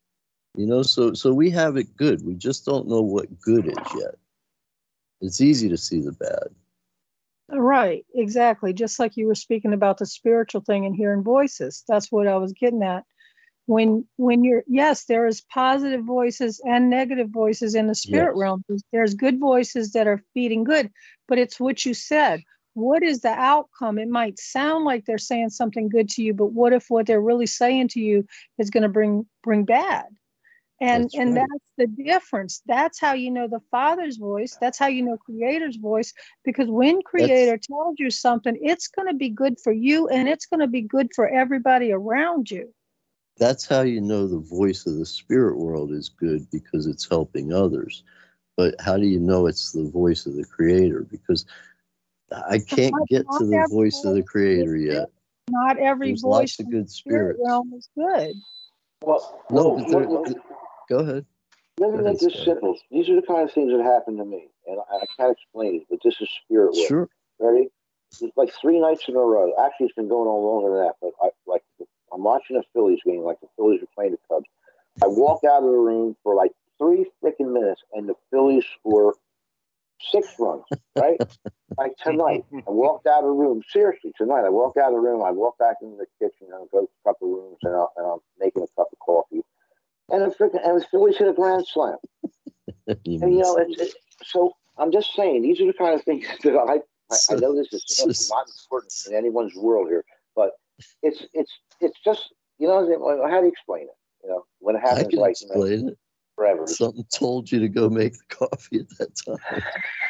Speaker 7: You know, so we have it good. We just don't know what good is yet. It's easy to see the bad.
Speaker 11: Right, exactly. Just like you were speaking about the spiritual thing and hearing voices. That's what I was getting at. When you're, yes, there is positive voices and negative voices in the spirit realm. There's good voices that are feeding good, but it's what you said. What is the outcome? It might sound like they're saying something good to you, but what if what they're really saying to you is going to bring bad? And that's the difference. That's how you know the Father's voice. That's how you know Creator's voice. Because when Creator tells you something, it's going to be good for you, and it's going to be good for everybody around you.
Speaker 7: That's how you know the voice of the spirit world is good, because it's helping others. But how do you know it's the voice of the Creator? Because I can't get to the voice of the Creator yet.
Speaker 11: Not every
Speaker 7: There's
Speaker 11: voice
Speaker 7: lots of good spirits.
Speaker 11: Realm is good.
Speaker 8: Well,
Speaker 7: go ahead.
Speaker 8: Let me make this simple. These are the kind of things that happen to me, and I can't explain it, but this is spirit world.
Speaker 7: Sure.
Speaker 8: Ready? It's like 3 nights in a row. Actually, it's been going on longer than that, but I'm watching a Phillies game, like the Phillies are playing the Cubs. I walk out of the room for like 3 freaking minutes, and the Phillies score 6 runs, right? Like tonight, I walked out of the room. Seriously, tonight, I walked out of the room. I walk back into the kitchen and go to a couple of rooms, and I'm making a cup of coffee. And the Phillies hit a grand slam. And you know, so I'm just saying, these are the kind of things that I know this is not important in anyone's world here, but it's just, you know, how do you explain it? You know, when it happens,
Speaker 7: I can
Speaker 8: like,
Speaker 7: explain
Speaker 8: you know,
Speaker 7: it.
Speaker 8: Forever.
Speaker 7: Something told you to go make the coffee at that time.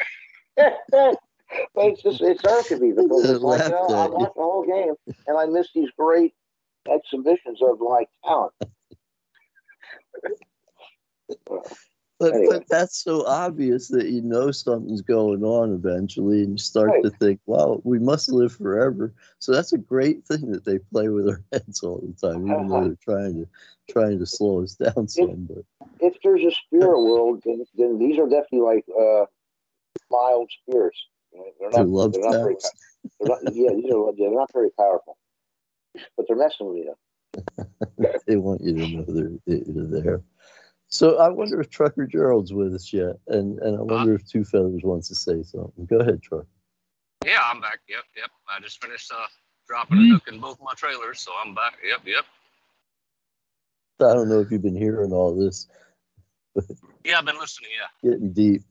Speaker 8: But it's irking because it's like, you know, I watched the whole game and I missed these great exhibitions of like talent.
Speaker 7: But that's so obvious that you know something's going on eventually, and you start to think, wow, we must live forever. So that's a great thing that they play with our heads all the time, even though they're trying to slow us down some. But
Speaker 8: if there's a spirit world, then these are definitely like mild spirits. They're not very. They're not very powerful, but they're messing with you.
Speaker 7: They want you to know they're there. So I wonder if Trucker Gerald's with us yet, and I wonder if Two Feathers wants to say something. Go ahead, Trucker.
Speaker 13: Yeah, I'm back. Yep. I just finished dropping and hooking both my trailers, so I'm back. Yep.
Speaker 7: I don't know if you've been hearing all this. But
Speaker 13: yeah, I've been listening, yeah.
Speaker 7: Getting deep.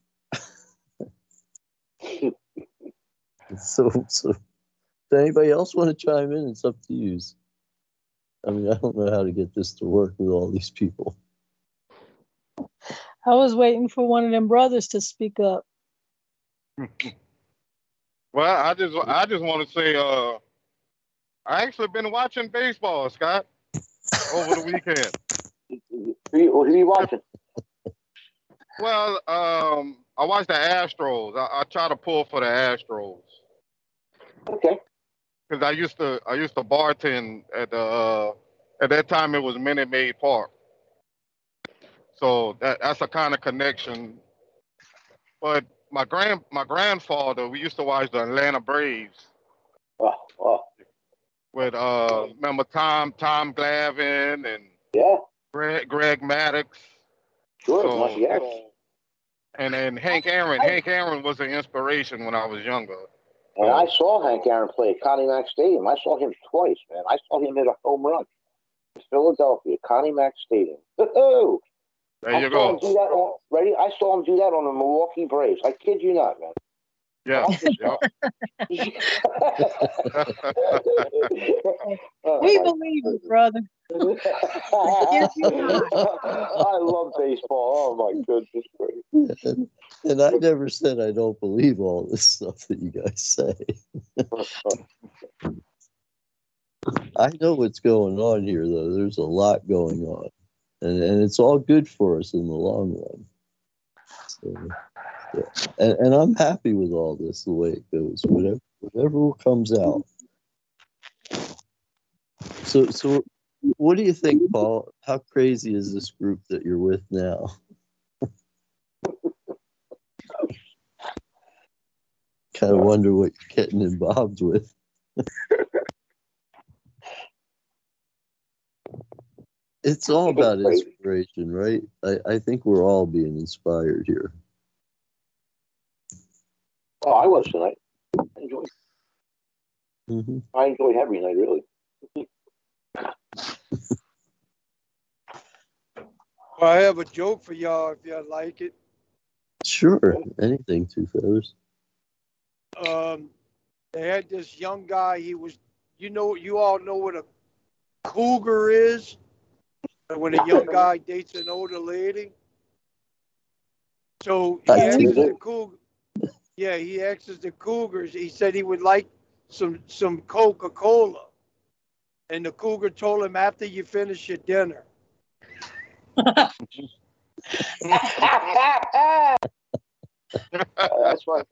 Speaker 7: So does anybody else want to chime in? It's up to you. I mean, I don't know how to get this to work with all these people.
Speaker 11: I was waiting for one of them brothers to speak up.
Speaker 10: Well, I just want to say, I actually been watching baseball, Scott, over the weekend.
Speaker 8: Who are you watching?
Speaker 10: Well, I watched the Astros. I try to pull for the Astros.
Speaker 8: Okay.
Speaker 10: Because I used to bartend at that time it was Minute Maid Park. So that's a kind of connection. But my grandfather, we used to watch the Atlanta Braves.
Speaker 8: Wow.
Speaker 10: With remember Tom Glavine and Greg Maddux.
Speaker 8: Sure,
Speaker 10: and Hank Aaron. Hank Aaron was an inspiration when I was younger.
Speaker 8: And I saw Hank Aaron play at Connie Mack Stadium. I saw him twice, man. I saw him hit a home run in Philadelphia, Connie Mack Stadium. Oh,
Speaker 10: there you go.
Speaker 8: I saw him do that on the Milwaukee Braves. I kid you not, man.
Speaker 10: Yeah.
Speaker 11: We believe it, brother.
Speaker 8: I love baseball. Oh my goodness.
Speaker 7: And I never said I don't believe all this stuff that you guys say. I know what's going on here, though. There's a lot going on. And it's all good for us in the long run. So, yeah. And I'm happy with all this, the way it goes. Whatever comes out. So what do you think, Paul? How crazy is this group that you're with now? Kind of wonder what you're getting involved with. It's all about inspiration, right? I think we're all being inspired here.
Speaker 8: Oh, I was tonight. I enjoyed.
Speaker 7: Mm-hmm.
Speaker 8: I enjoyed every night, really.
Speaker 12: Well, I have a joke for y'all if y'all like it.
Speaker 7: Sure, anything, Two Feathers.
Speaker 12: They had this young guy. He was, you all know what a cougar is. When a young guy dates an older lady. So he asks the cougar. Yeah, he asks the cougars. He said he would like some Coca-Cola, and the cougar told him after you finish your dinner.
Speaker 8: That's what.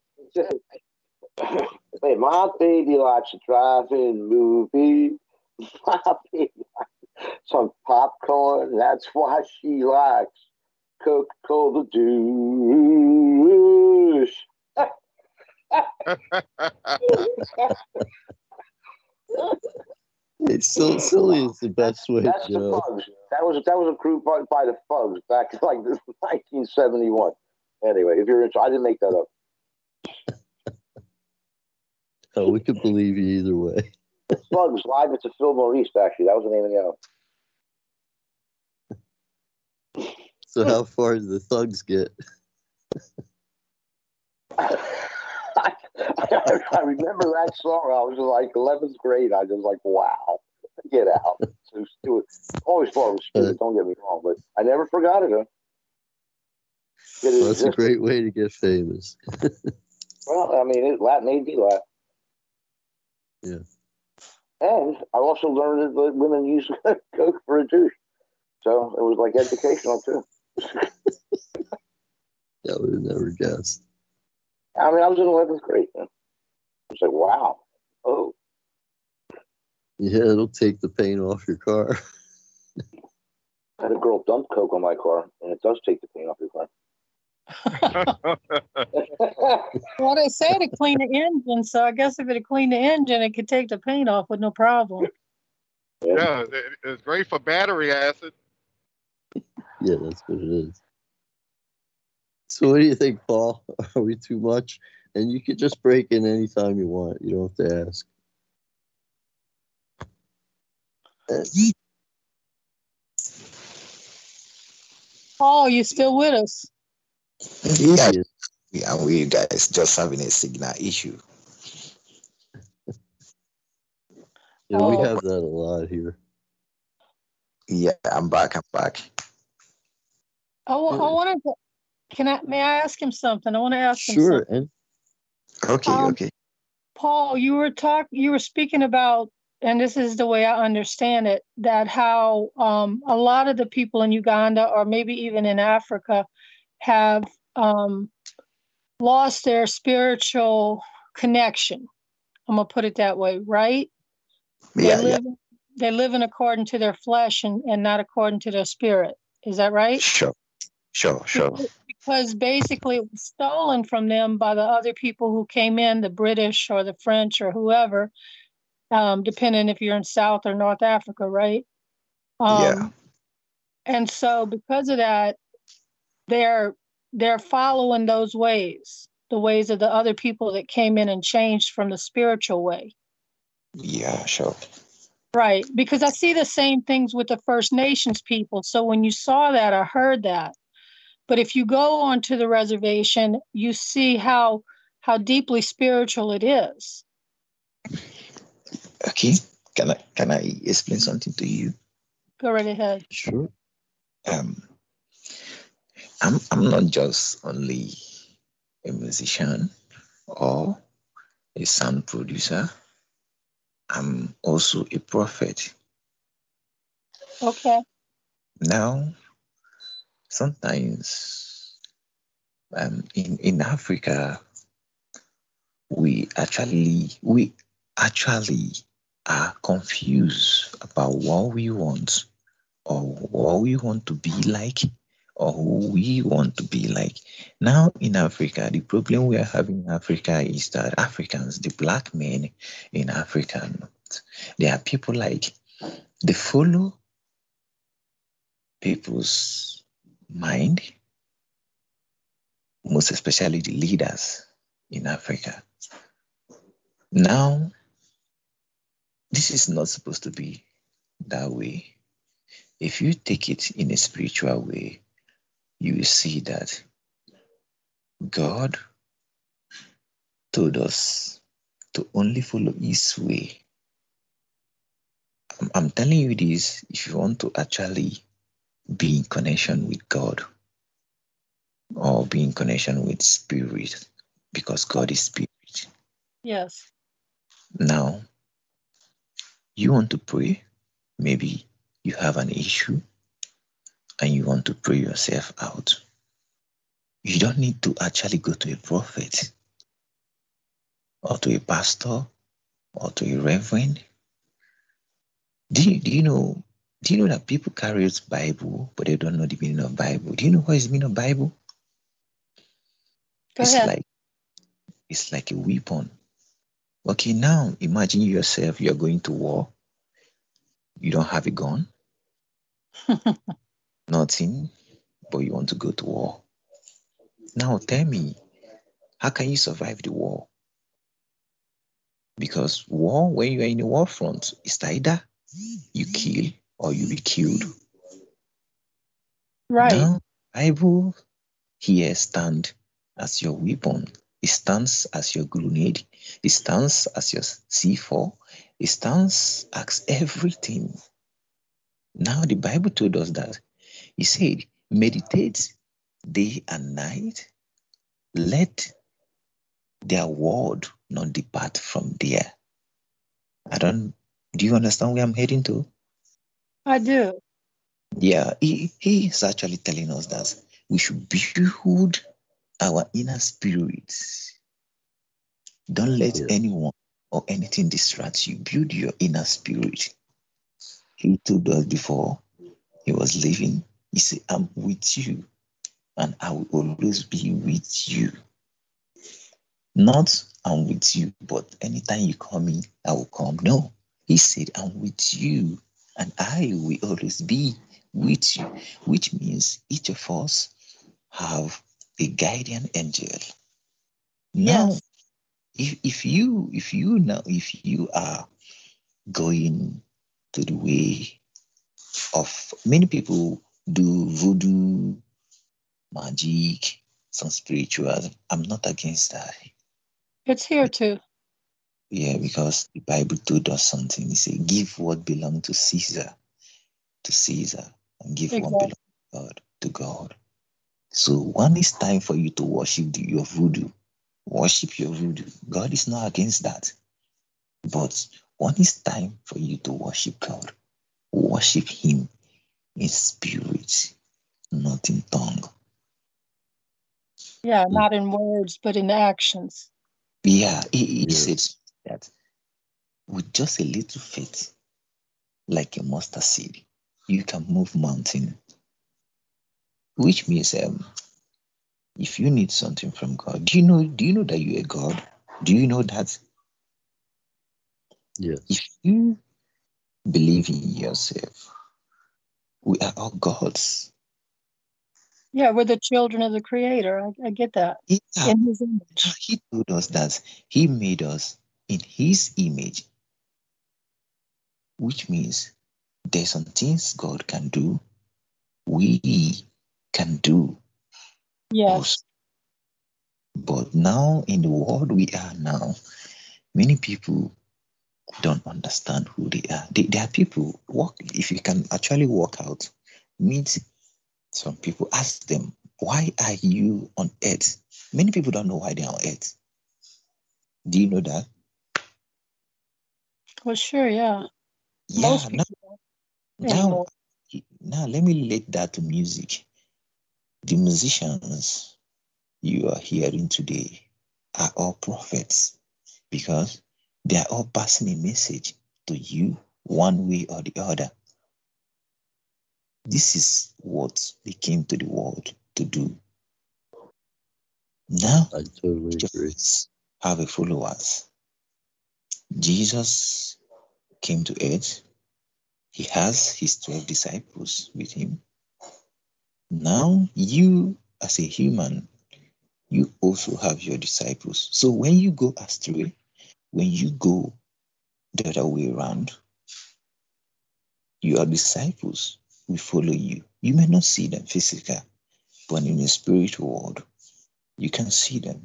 Speaker 8: Hey, my baby likes a drive-in movie. My baby likes some popcorn. That's why she likes Coca-Cola douche.
Speaker 7: It's so silly. It's the best way.
Speaker 8: That's the Fugs. That was a crew by the Fugs back in like 1971. Anyway, if you're interested, I didn't make that up.
Speaker 7: Oh, we could believe you either way.
Speaker 8: Fugs live at the Fillmore East. Actually, that was the name of the album.
Speaker 7: So how far did the Thugs get?
Speaker 8: I remember that song. I was like 11th grade. I was like, wow, get out. So stupid. Always thought it was stupid, don't get me wrong, but I never forgot it.
Speaker 7: Well, that's a great way to get famous.
Speaker 8: Well, I mean, it made me laugh.
Speaker 7: Yeah.
Speaker 8: And I also learned that women use Coke for a douche. So it was like educational, too.
Speaker 7: I would have never guessed.
Speaker 8: I mean, I was in 11th grade. I was like, wow. Oh.
Speaker 7: Yeah, it'll take the paint off your car.
Speaker 8: I had a girl dump Coke on my car, and it does take the paint off your car.
Speaker 11: Well, they say to clean the engine, so I guess if it cleaned the engine, it could take the paint off with no problem.
Speaker 10: Yeah, it's great for battery acid.
Speaker 7: Yeah, that's what it is. So what do you think, Paul? Are we too much? And you could just break in anytime you want. You don't have to ask.
Speaker 11: Paul, you still with us?
Speaker 14: Yeah, we guys just having a signal issue.
Speaker 7: Yeah, we have that a lot here.
Speaker 14: Yeah, I'm back.
Speaker 11: I wanted to. May I ask him something? I want to ask him something.
Speaker 14: Sure. Okay.
Speaker 11: Paul, you were speaking about, and this is the way I understand it, that how a lot of the people in Uganda, or maybe even in Africa, have lost their spiritual connection. I'm gonna put it that way, right? They're living according to their flesh and not according to their spirit. Is that right?
Speaker 14: Sure.
Speaker 11: Because basically it was stolen from them by the other people who came in, the British or the French or whoever, depending if you're in South or North Africa, right? And so because of that, they're following those ways, the ways of the other people that came in and changed from the spiritual way.
Speaker 14: Yeah, sure.
Speaker 11: Right, because I see the same things with the First Nations people. So when you saw that, I heard that. But if you go onto the reservation, you see how deeply spiritual it is.
Speaker 14: Okay, can I explain something to you?
Speaker 11: Go right ahead.
Speaker 7: Sure.
Speaker 14: I'm not just only a musician or a sound producer. I'm also a prophet.
Speaker 11: Okay.
Speaker 14: Now, sometimes in Africa, we actually are confused about what we want or what we want to be like or who we want to be like. Now in Africa, the problem we are having in Africa is that Africans, the black men in Africa, there are people like they follow people's mind, most especially the leaders in Africa. Now, this is not supposed to be that way. If you take it in a spiritual way, you will see that God told us to only follow His way. I'm telling you this if you want to actually be in connection with God or be in connection with spirit, because God is spirit.
Speaker 11: Yes.
Speaker 14: Now, you want to pray, maybe you have an issue and you want to pray yourself out. You don't need to actually go to a prophet or to a pastor or to a reverend. Do you know that people carry a Bible, but they don't know the meaning of Bible? Do you know what is the meaning of Bible?
Speaker 11: Go ahead.
Speaker 14: It's like a weapon. Okay, now imagine yourself, you're going to war. You don't have a gun. Nothing, but you want to go to war. Now tell me, how can you survive the war? Because war, when you are in a war front, it's either you kill or you be killed.
Speaker 11: Right.
Speaker 14: Now, Bible here stands as your weapon. It stands as your grenade. It stands as your C4. It stands as everything. Now, the Bible told us that. He said, meditate day and night. Let their word not depart from there. Do you understand where I'm heading to?
Speaker 11: I do.
Speaker 14: Yeah, he is actually telling us that we should build our inner spirits. Don't let anyone or anything distract you. Build your inner spirit. He told us before he was leaving, he said, I'm with you and I will always be with you. Not I'm with you, but anytime you call me, I will come. No, he said, I'm with you and I will always be with you, which means each of us have a guardian angel. Now, if you are going to the way of many people do voodoo, magic, some spiritual, I'm not against that.
Speaker 11: It's here too.
Speaker 14: Yeah, because the Bible told us something. It said, give what belongs to Caesar, and give what belongs to God. So when it's time for you to worship your voodoo, worship your voodoo. God is not against that. But when it's time for you to worship God, worship Him in spirit, not in tongue.
Speaker 11: Yeah, not in words, but in actions.
Speaker 14: Yeah, he said that with just a little faith, like a mustard seed, you can move mountain. Which means if you need something from God, do you know that you're a God? Do you know that?
Speaker 7: Yes.
Speaker 14: If you believe in yourself, we are all gods.
Speaker 11: Yeah, we're the children of the Creator. I get that.
Speaker 14: Yeah.
Speaker 11: In His image.
Speaker 14: He told us that He made us in His image, which means there's some things God can do, we can do.
Speaker 11: Yes.
Speaker 14: Also. But now in the world we are now, many people don't understand who they are. There are people, if you can actually walk out, meet some people, ask them, why are you on earth? Many people don't know why they're on earth. Do you know that?
Speaker 11: Well, sure, yeah.
Speaker 14: Yeah.
Speaker 11: Most people anymore.
Speaker 14: Now let me relate that to music. The musicians you are hearing today are all prophets because they are all passing a message to you one way or the other. This is what they came to the world to do. Now,
Speaker 7: I totally agree.
Speaker 14: Have a followers. Jesus came to earth. He has his 12 disciples with him. Now you, as a human, you also have your disciples. So when you go astray, when you go the other way around, your disciples will follow you. You may not see them physically, but in the spiritual world, you can see them.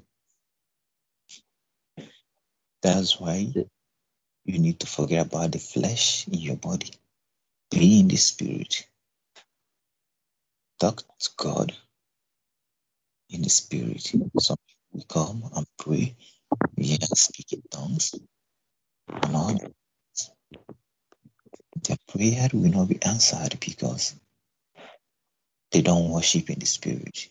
Speaker 14: That's why you need to forget about the flesh in your body. Be in the spirit. Talk to God in the spirit. Some people will come and pray, speak in tongues, and all that. Their prayer will not be answered because they don't worship in the spirit.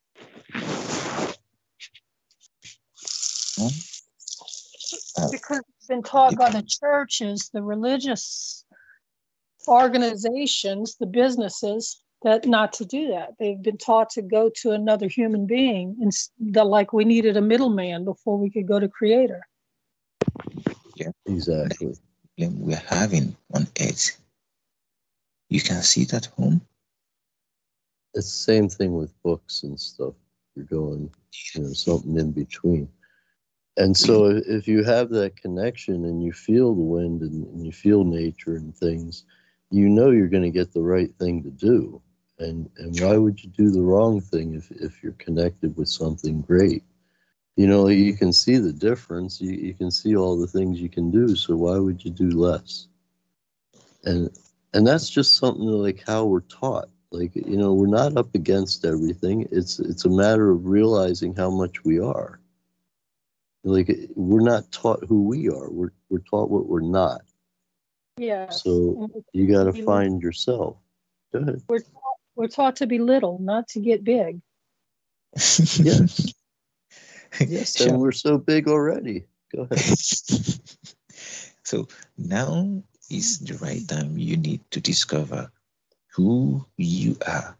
Speaker 11: Because it's been taught by the churches, the religious organizations, the businesses, that not to do that. They've been taught to go to another human being, and like we needed a middleman before we could go to Creator.
Speaker 14: Yeah,
Speaker 7: exactly.
Speaker 14: We're having on earth. You can see it at home.
Speaker 7: It's the same thing with books and stuff. You're going, something in between. And so if you have that connection and you feel the wind and you feel nature and things, you're going to get the right thing to do. And why would you do the wrong thing if you're connected with something great? You can see the difference. You can see all the things you can do. So why would you do less? And that's just something like how we're taught. Like, we're not up against everything. It's a matter of realizing how much we are. Like, we're not taught who we are. We're taught what we're not.
Speaker 11: Yeah.
Speaker 7: So you got to find yourself. Go ahead.
Speaker 11: We're taught to be little, not to get big.
Speaker 7: Yes. Yes, and we're so big already. Go ahead.
Speaker 14: So now is the right time. You need to discover who you are.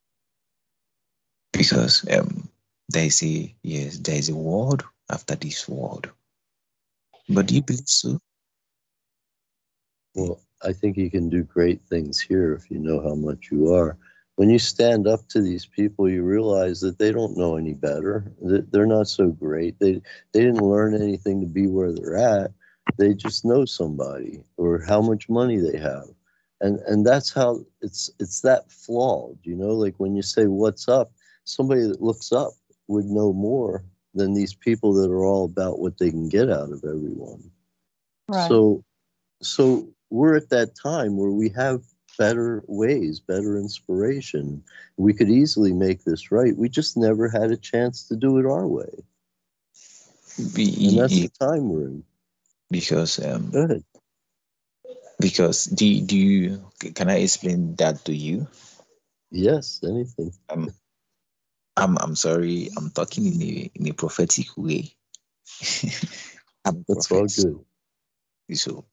Speaker 14: Because there is a world after this world. But do you believe so?
Speaker 7: Well, I think you can do great things here if you know how much you are. When you stand up to these people, you realize that they don't know any better. They're not so great. They didn't learn anything to be where they're at. They just know somebody or how much money they have. And that's how it's that flawed, like when you say what's up, somebody that looks up would know more than these people that are all about what they can get out of everyone. Right. So we're at that time where we have better ways, better inspiration. We could easily make this right. We just never had a chance to do it our way. And that's the time we're in.
Speaker 14: Because
Speaker 7: go ahead.
Speaker 14: Because do you can I explain that to you?
Speaker 7: Yes, anything.
Speaker 14: I'm sorry, I'm talking in a prophetic way.
Speaker 7: That's all good.
Speaker 14: So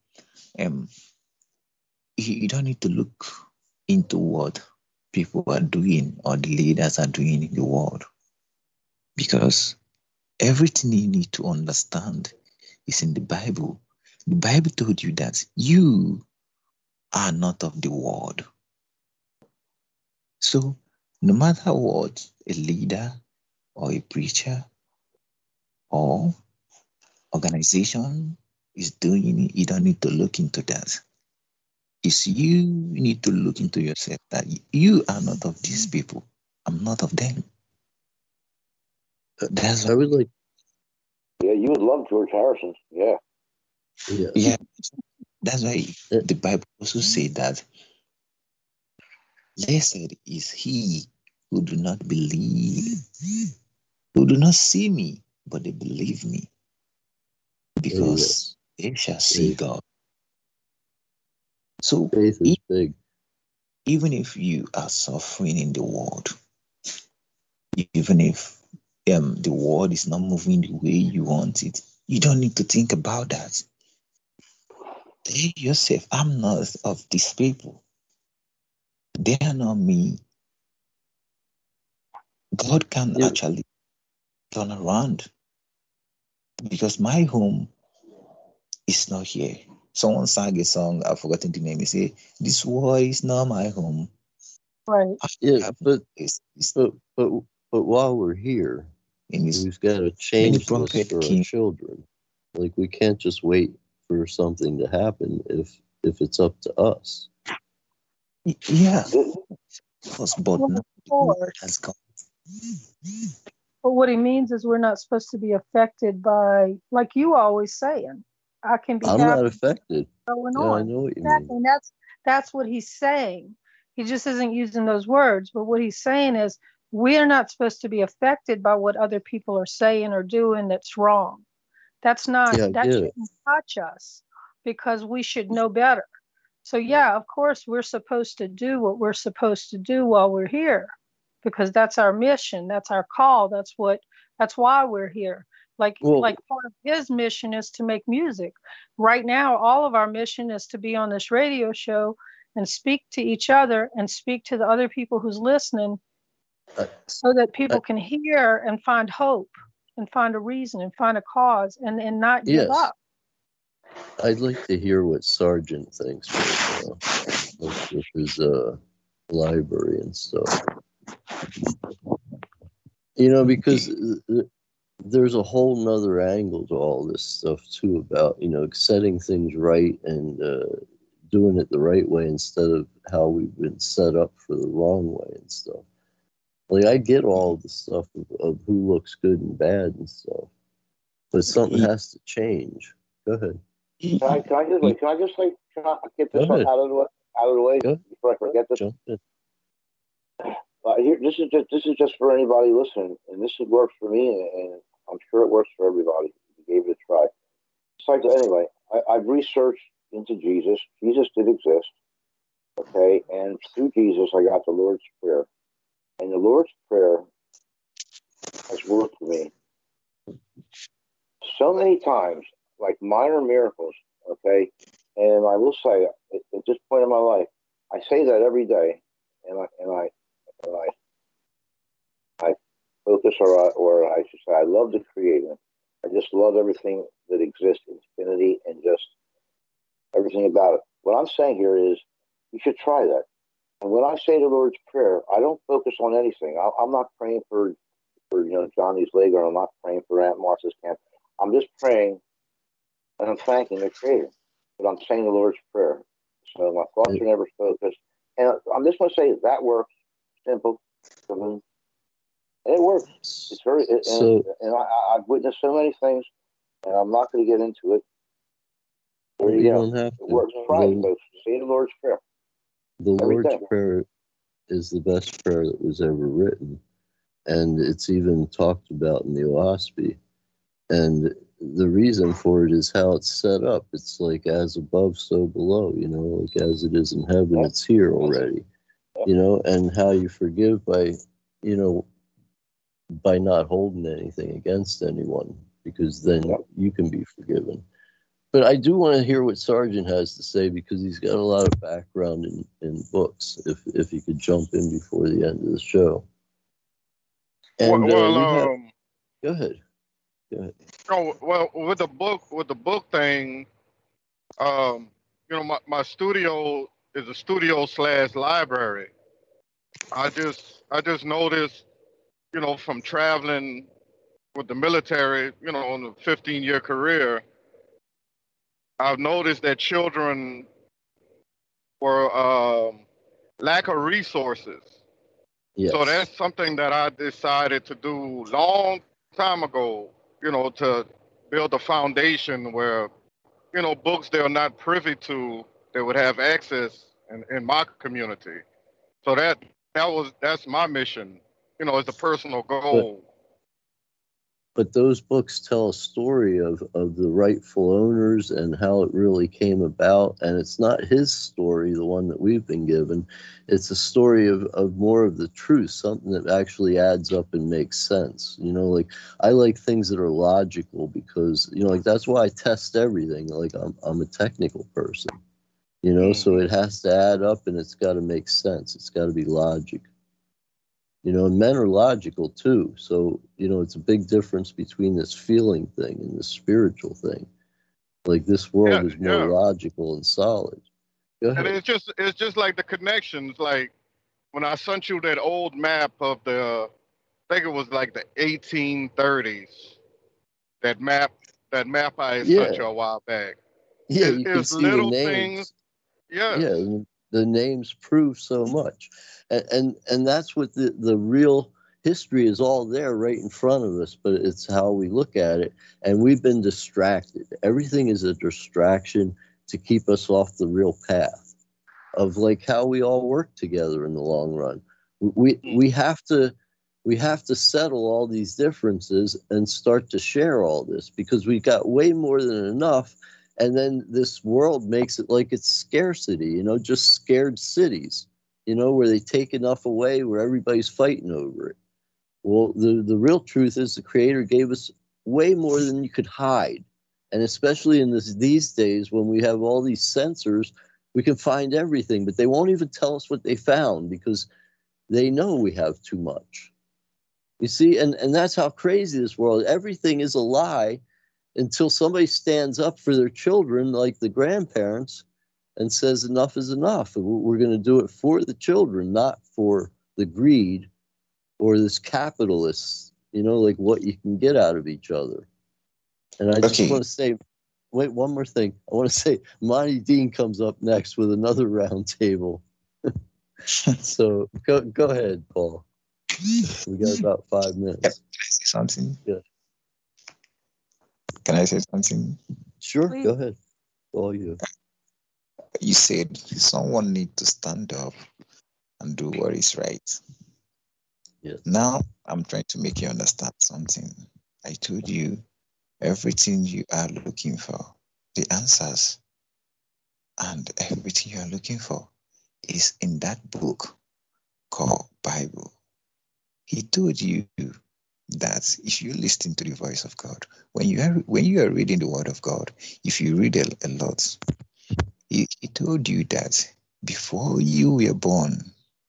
Speaker 14: you don't need to look into what people are doing or the leaders are doing in the world. Because everything you need to understand is in the Bible. The Bible told you that you are not of the world. So no matter what a leader or a preacher or organization is doing, you don't need to look into that. It's you need to look into yourself that you are not of these people. I'm not of them. That's
Speaker 7: I would like.
Speaker 8: Yeah, you would love George Harrison. Yeah.
Speaker 14: Yeah. That's why the Bible also said that blessed is he who do not believe, who do not see me, but they believe me, because they shall see God. So
Speaker 7: faith is big.
Speaker 14: Even if you are suffering in the world, even if the world is not moving the way you want it, you don't need to think about that. Tell yourself, I'm not of these people. They are not me. God can actually turn around, because my home is not here. Someone sang a song, I've forgotten the name. He said, "This world is not my home."
Speaker 11: Right.
Speaker 7: Yeah, but while we're here, we've got to change this for our children. Like, we can't just wait for something to happen if it's up to us.
Speaker 14: Yeah. But
Speaker 11: what he means is we're not supposed to be affected by, like you always saying, I can be
Speaker 7: I'm
Speaker 11: happy
Speaker 7: not affected.
Speaker 11: going
Speaker 7: Yeah,
Speaker 11: on.
Speaker 7: I know what you
Speaker 11: Exactly.
Speaker 7: mean.
Speaker 11: And that's what he's saying. He just isn't using those words, but what he's saying is we are not supposed to be affected by what other people are saying or doing that's wrong. That shouldn't touch us, because we should know better. So yeah, of course we're supposed to do what we're supposed to do while we're here, because that's our mission, that's our call, that's why we're here. Like part of his mission is to make music. Right now, all of our mission is to be on this radio show and speak to each other and speak to the other people who's listening, so that people can hear and find hope and find a reason and find a cause and not give up.
Speaker 7: I'd like to hear what Sargent thinks with his library and stuff. Because there's a whole nother angle to all this stuff too, about setting things right and doing it the right way instead of how we've been set up for the wrong way and stuff. Like, I get all the stuff of who looks good and bad and stuff, but something has to change. Go ahead.
Speaker 8: Can I get this one out of the way before I forget this? This is just for anybody listening, and this works for me, and I'm sure it works for everybody. You gave it a try. Anyway, I've researched into Jesus. Jesus did exist, okay, and through Jesus I got the Lord's Prayer, and the Lord's Prayer has worked for me so many times, like minor miracles, okay? And I will say, at this point in my life, I say that every day, and I focus, or I should say, I love the Creator. I just love everything that exists, infinity, and just everything about it. What I'm saying here is, you should try that. And when I say the Lord's Prayer, I don't focus on anything. I'm not praying for Johnny's leg, or I'm not praying for Aunt Martha's cancer. I'm just praying, and I'm thanking the Creator. But I'm saying the Lord's Prayer. So my thoughts are never focused. And I'm just going to say that works. Simple. And it works. It's very. And I've witnessed so many things, and I'm not going to get into it. There you go.
Speaker 7: Don't have to.
Speaker 8: It works. Try it, folks. Say the Lord's Prayer.
Speaker 7: The Lord's Prayer is the best prayer that was ever written, and it's even talked about in the OSPI. And the reason for it is how it's set up. It's like, as above, so below, like as it is in heaven, it's here already, and how you forgive by not holding anything against anyone, because then you can be forgiven. But I do want to hear what Sargent has to say, because he's got a lot of background in books, if he could jump in before the end of the show. And go ahead.
Speaker 10: Oh, well, with the book thing, my studio is a studio / library. I just noticed, from traveling with the military, on a 15-year career, I've noticed that children were lack of resources.
Speaker 7: Yes.
Speaker 10: So that's something that I decided to do long time ago, to build a foundation where, books they're not privy to, they would have access in my community. So that's my mission, it's a personal goal.
Speaker 7: But those books tell a story of the rightful owners and how it really came about. And it's not his story, the one that we've been given. It's a story of more of the truth, something that actually adds up and makes sense. I like things that are logical, because, that's why I test everything. Like, I'm a technical person, so it has to add up, and it's got to make sense. It's got to be logic. And men are logical too. So, it's a big difference between this feeling thing and the spiritual thing. Like, this world is more logical and solid. Go ahead.
Speaker 10: And it's just like the connections. Like, when I sent you that old map of the, I think it was like the 1830s. That map I had sent you a while back.
Speaker 7: Yeah, you can see the names.
Speaker 10: Things. Yes.
Speaker 7: Yeah, the names prove so much, and that's what the real history is, all there right in front of us. But it's how we look at it, and we've been distracted. Everything is a distraction to keep us off the real path of like how we all work together in the long run. We have to settle all these differences and start to share all this, because we got way more than enough. And then this world makes it like it's scarcity, just scared cities, where they take enough away, where everybody's fighting over it. Well, the real truth is the Creator gave us way more than you could hide. And especially in these days when we have all these sensors, we can find everything, but they won't even tell us what they found because they know we have too much. You see, and that's how crazy this world. Everything is a lie until somebody stands up for their children, like the grandparents, and says enough is enough. We're going to do it for the children, not for the greed or this capitalist, like what you can get out of each other. And I just want to say, wait, one more thing. I want to say Monty Dean comes up next with another round table. So go ahead, Paul. We got about 5 minutes.
Speaker 14: Can I say something?
Speaker 7: Yeah.
Speaker 14: Can I say something?
Speaker 7: Sure, go ahead. All you.
Speaker 14: You said someone need to stand up and do what is right.
Speaker 7: Yes.
Speaker 14: Now I'm trying to make you understand something. I told you everything you are looking for, the answers, and everything you are looking for is in that book called Bible. He told you that if you listen to the voice of God, when you are reading the Word of God, if you read a lot, he told you that before you were born,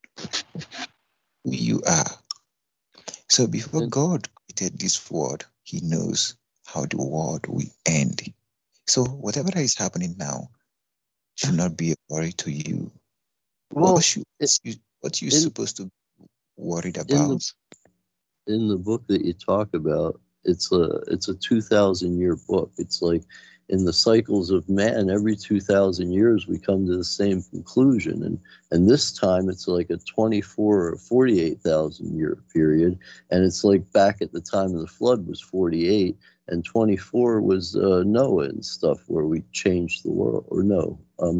Speaker 14: who you are. So before God created this world, He knows how the world will end. So whatever that is happening now should not be a worry to you.
Speaker 7: Well,
Speaker 14: what you're supposed to be worried about?
Speaker 7: In the book that you talk about, it's a 2,000-year book. It's like in the cycles of man, every 2,000 years we come to the same conclusion, and this time it's like a 24 or 48,000 year period, and it's like back at the time of the flood was 48, and 24 was Noah and stuff, where we changed the world. Or no,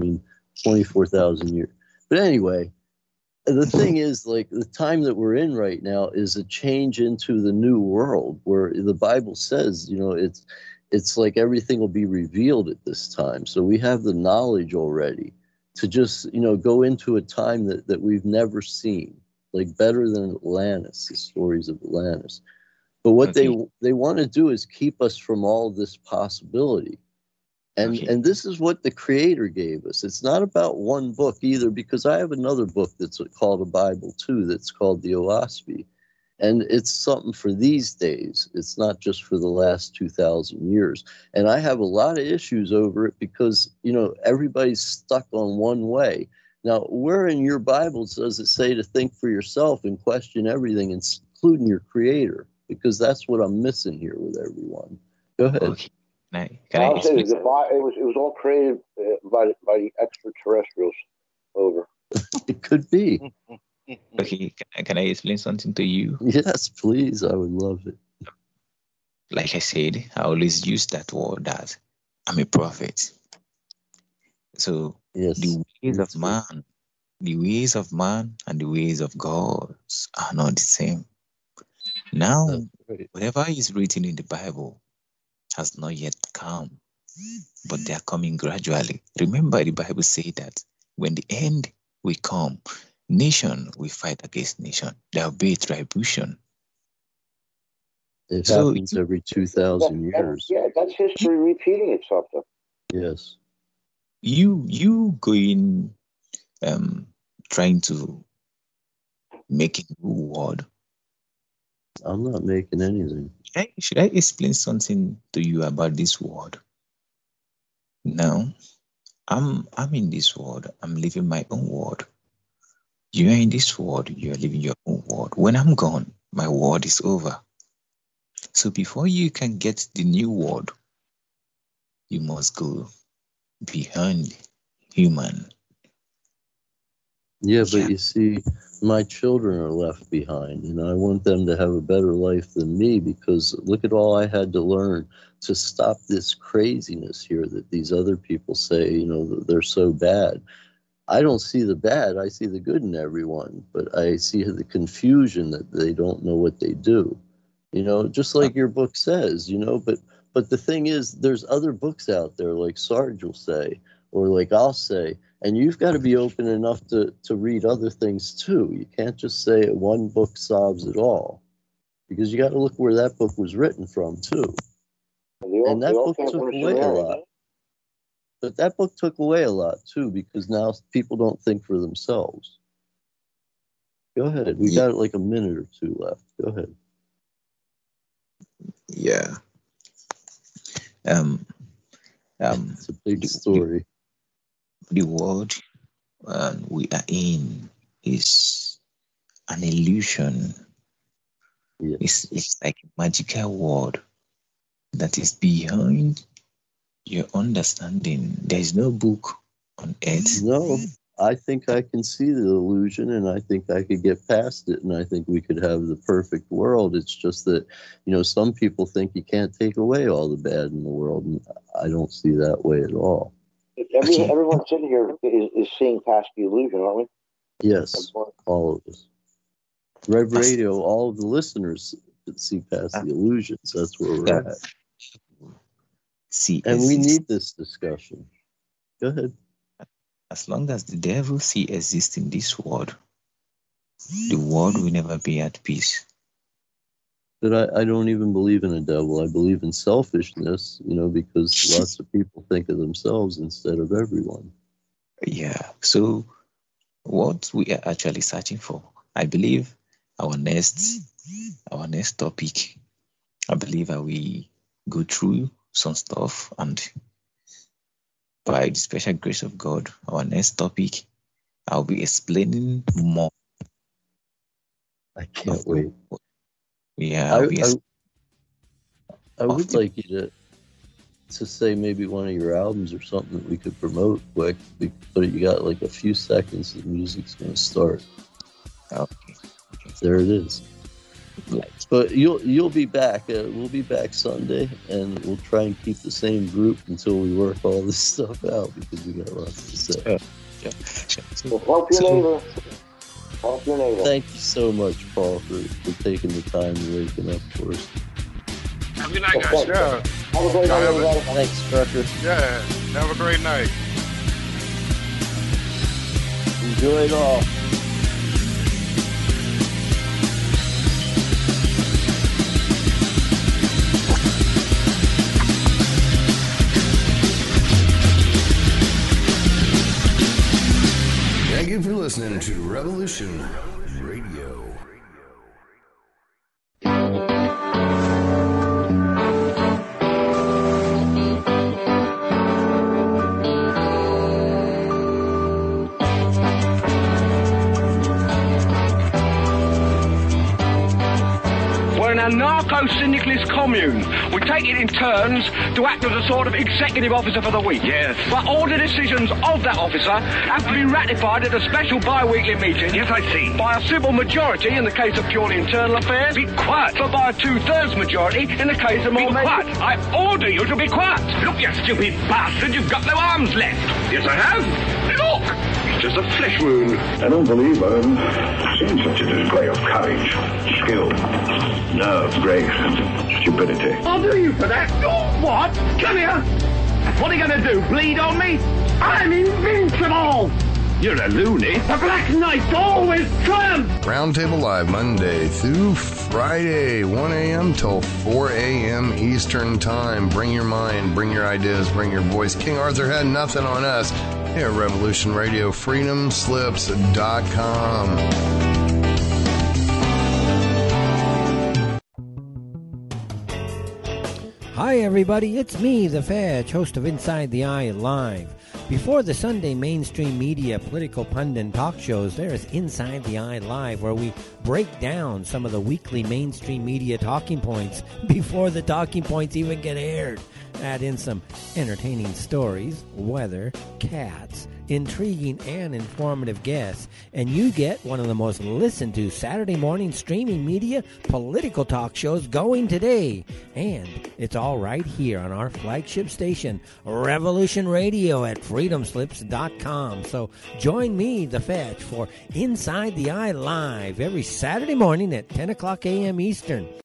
Speaker 7: 24,000 years. But anyway, the thing is, like, the time that we're in right now is a change into the new world, where the Bible says, it's like everything will be revealed at this time. So we have the knowledge already to just, go into a time that we've never seen, like better than Atlantis, the stories of Atlantis. But what they want to do is keep us from all this possibility. And this is what the Creator gave us. It's not about one book either, because I have another book that's called a Bible too, that's called the Oahspe. And it's something for these days. It's not just for the last 2,000 years. And I have a lot of issues over it because, everybody's stuck on one way. Now, where in your Bibles does it say to think for yourself and question everything, including your Creator? Because that's what I'm missing here with everyone. Go ahead.
Speaker 8: I'll say it was all created by the extraterrestrials. Over.
Speaker 7: It could be.
Speaker 14: Okay, can I explain something to you?
Speaker 7: Yes, please. I would love it.
Speaker 14: Like I said, I always use that word that I'm a prophet. So the ways of man and the ways of God are not the same. Now, whatever is written in the Bible has not yet come, but they are coming gradually. Remember, the Bible says that when the end will come, nation will fight against nation. There will be a tribulation.
Speaker 7: It happens every 2,000 years.
Speaker 8: Yeah, that's history repeating itself, though.
Speaker 7: Yes.
Speaker 14: You going, trying to make a new world.
Speaker 7: I'm not making anything.
Speaker 14: Should I explain something to you about this world? Now, I'm in this world. I'm living my own world. You are in this world, you are living your own world. When I'm gone, my world is over. So before you can get the new world, you must go beyond human.
Speaker 7: Yeah, but you see, my children are left behind, and I want them to have a better life than me, because look at all I had to learn to stop this craziness here that these other people say, that they're so bad. I don't see the bad, I see the good in everyone, but I see the confusion that they don't know what they do. Just like your book says, but the thing is, there's other books out there, like Sarge will say, or like I'll say, and you've got to be open enough to read other things too. You can't just say one book solves it all, because you got to look where that book was written from too. And that book took away a lot. But that book took away a lot too, because now people don't think for themselves. Go ahead. We got like a minute or two left. Go ahead.
Speaker 14: Yeah.
Speaker 7: It's a big story.
Speaker 14: The world we are in is an illusion.
Speaker 7: Yes.
Speaker 14: It's like a magical world that is beyond your understanding. There is no book on earth.
Speaker 7: No, I think I can see the illusion, and I think I could get past it, and I think we could have the perfect world. It's just that, some people think you can't take away all the bad in the world, and I don't see that way at all.
Speaker 8: Everyone sitting here is seeing past the illusion, aren't we?
Speaker 7: Yes, all of us. Red Radio, all of the listeners see past the illusions. That's where we're at. And we need this discussion. Go ahead.
Speaker 14: As long as the devil exists in this world, the world will never be at peace.
Speaker 7: But I don't even believe in a devil. I believe in selfishness, because lots of people think of themselves instead of everyone.
Speaker 14: Yeah. So what we are actually searching for, I believe our next topic, I believe that we go through some stuff, and by the special grace of God, our next topic, I'll be explaining more.
Speaker 7: I can't wait.
Speaker 14: Yeah,
Speaker 7: I would like you to say maybe one of your albums or something that we could promote quick, but you got like a few seconds, the music's going to start.
Speaker 14: Okay.
Speaker 7: There it is. But you'll be back. We'll be back Sunday, and we'll try and keep the same group until we work all this stuff out, because we got lots to say.
Speaker 8: Help your neighbor. Help your neighbor.
Speaker 7: Thank you so much, Paul, for taking the time and waking up for us.
Speaker 10: Have a good night, guys. Yeah.
Speaker 8: Have a great night, everybody.
Speaker 7: Thanks, Trucker.
Speaker 10: Yeah. Have a great night.
Speaker 7: Enjoy it all.
Speaker 2: Thank you for listening to Revolution Radio.
Speaker 4: We're an anarcho-syndicalist commune. We take it in turns to act as a sort of executive officer for the week.
Speaker 5: Yes.
Speaker 4: But all the decisions of that officer have to be ratified at a special bi-weekly meeting.
Speaker 5: Yes, I see.
Speaker 4: By a civil majority in the case of purely internal affairs.
Speaker 5: Be quiet.
Speaker 4: But by a 2/3 majority in the case of more
Speaker 5: Be quiet. I order you to be quiet. Look, you stupid bastard, you've got no arms left. Yes, I have. Look, it's just a flesh wound.
Speaker 6: I don't believe I've seen such a display of courage, skill, nerve, grace, and stupidity.
Speaker 5: I'll do you for that. Oh, what? Come here. What are you going to do, bleed on me? I'm invincible. You're a loony. The Black Knight always triumphs.
Speaker 3: Roundtable Live Monday through Friday, 1 a.m. till 4 a.m. Eastern Time. Bring your mind, bring your ideas, bring your voice. King Arthur had nothing on us here at Revolution Radio, freedomslips.com.
Speaker 1: Hi, everybody. It's me, The Fetch, host of Inside the Eye Live. Before the Sunday mainstream media political pundit talk shows, there is Inside the Eye Live, where we break down some of the weekly mainstream media talking points before the talking points even get aired. Add in some entertaining stories, weather, cats, intriguing and informative guests, and you get one of the most listened to Saturday morning streaming media political talk shows going today. And it's all right here on our flagship station, Revolution Radio at freedomslips.com. So join me, The Fetch, for Inside the Eye Live every Saturday morning at 10 o'clock a.m. Eastern.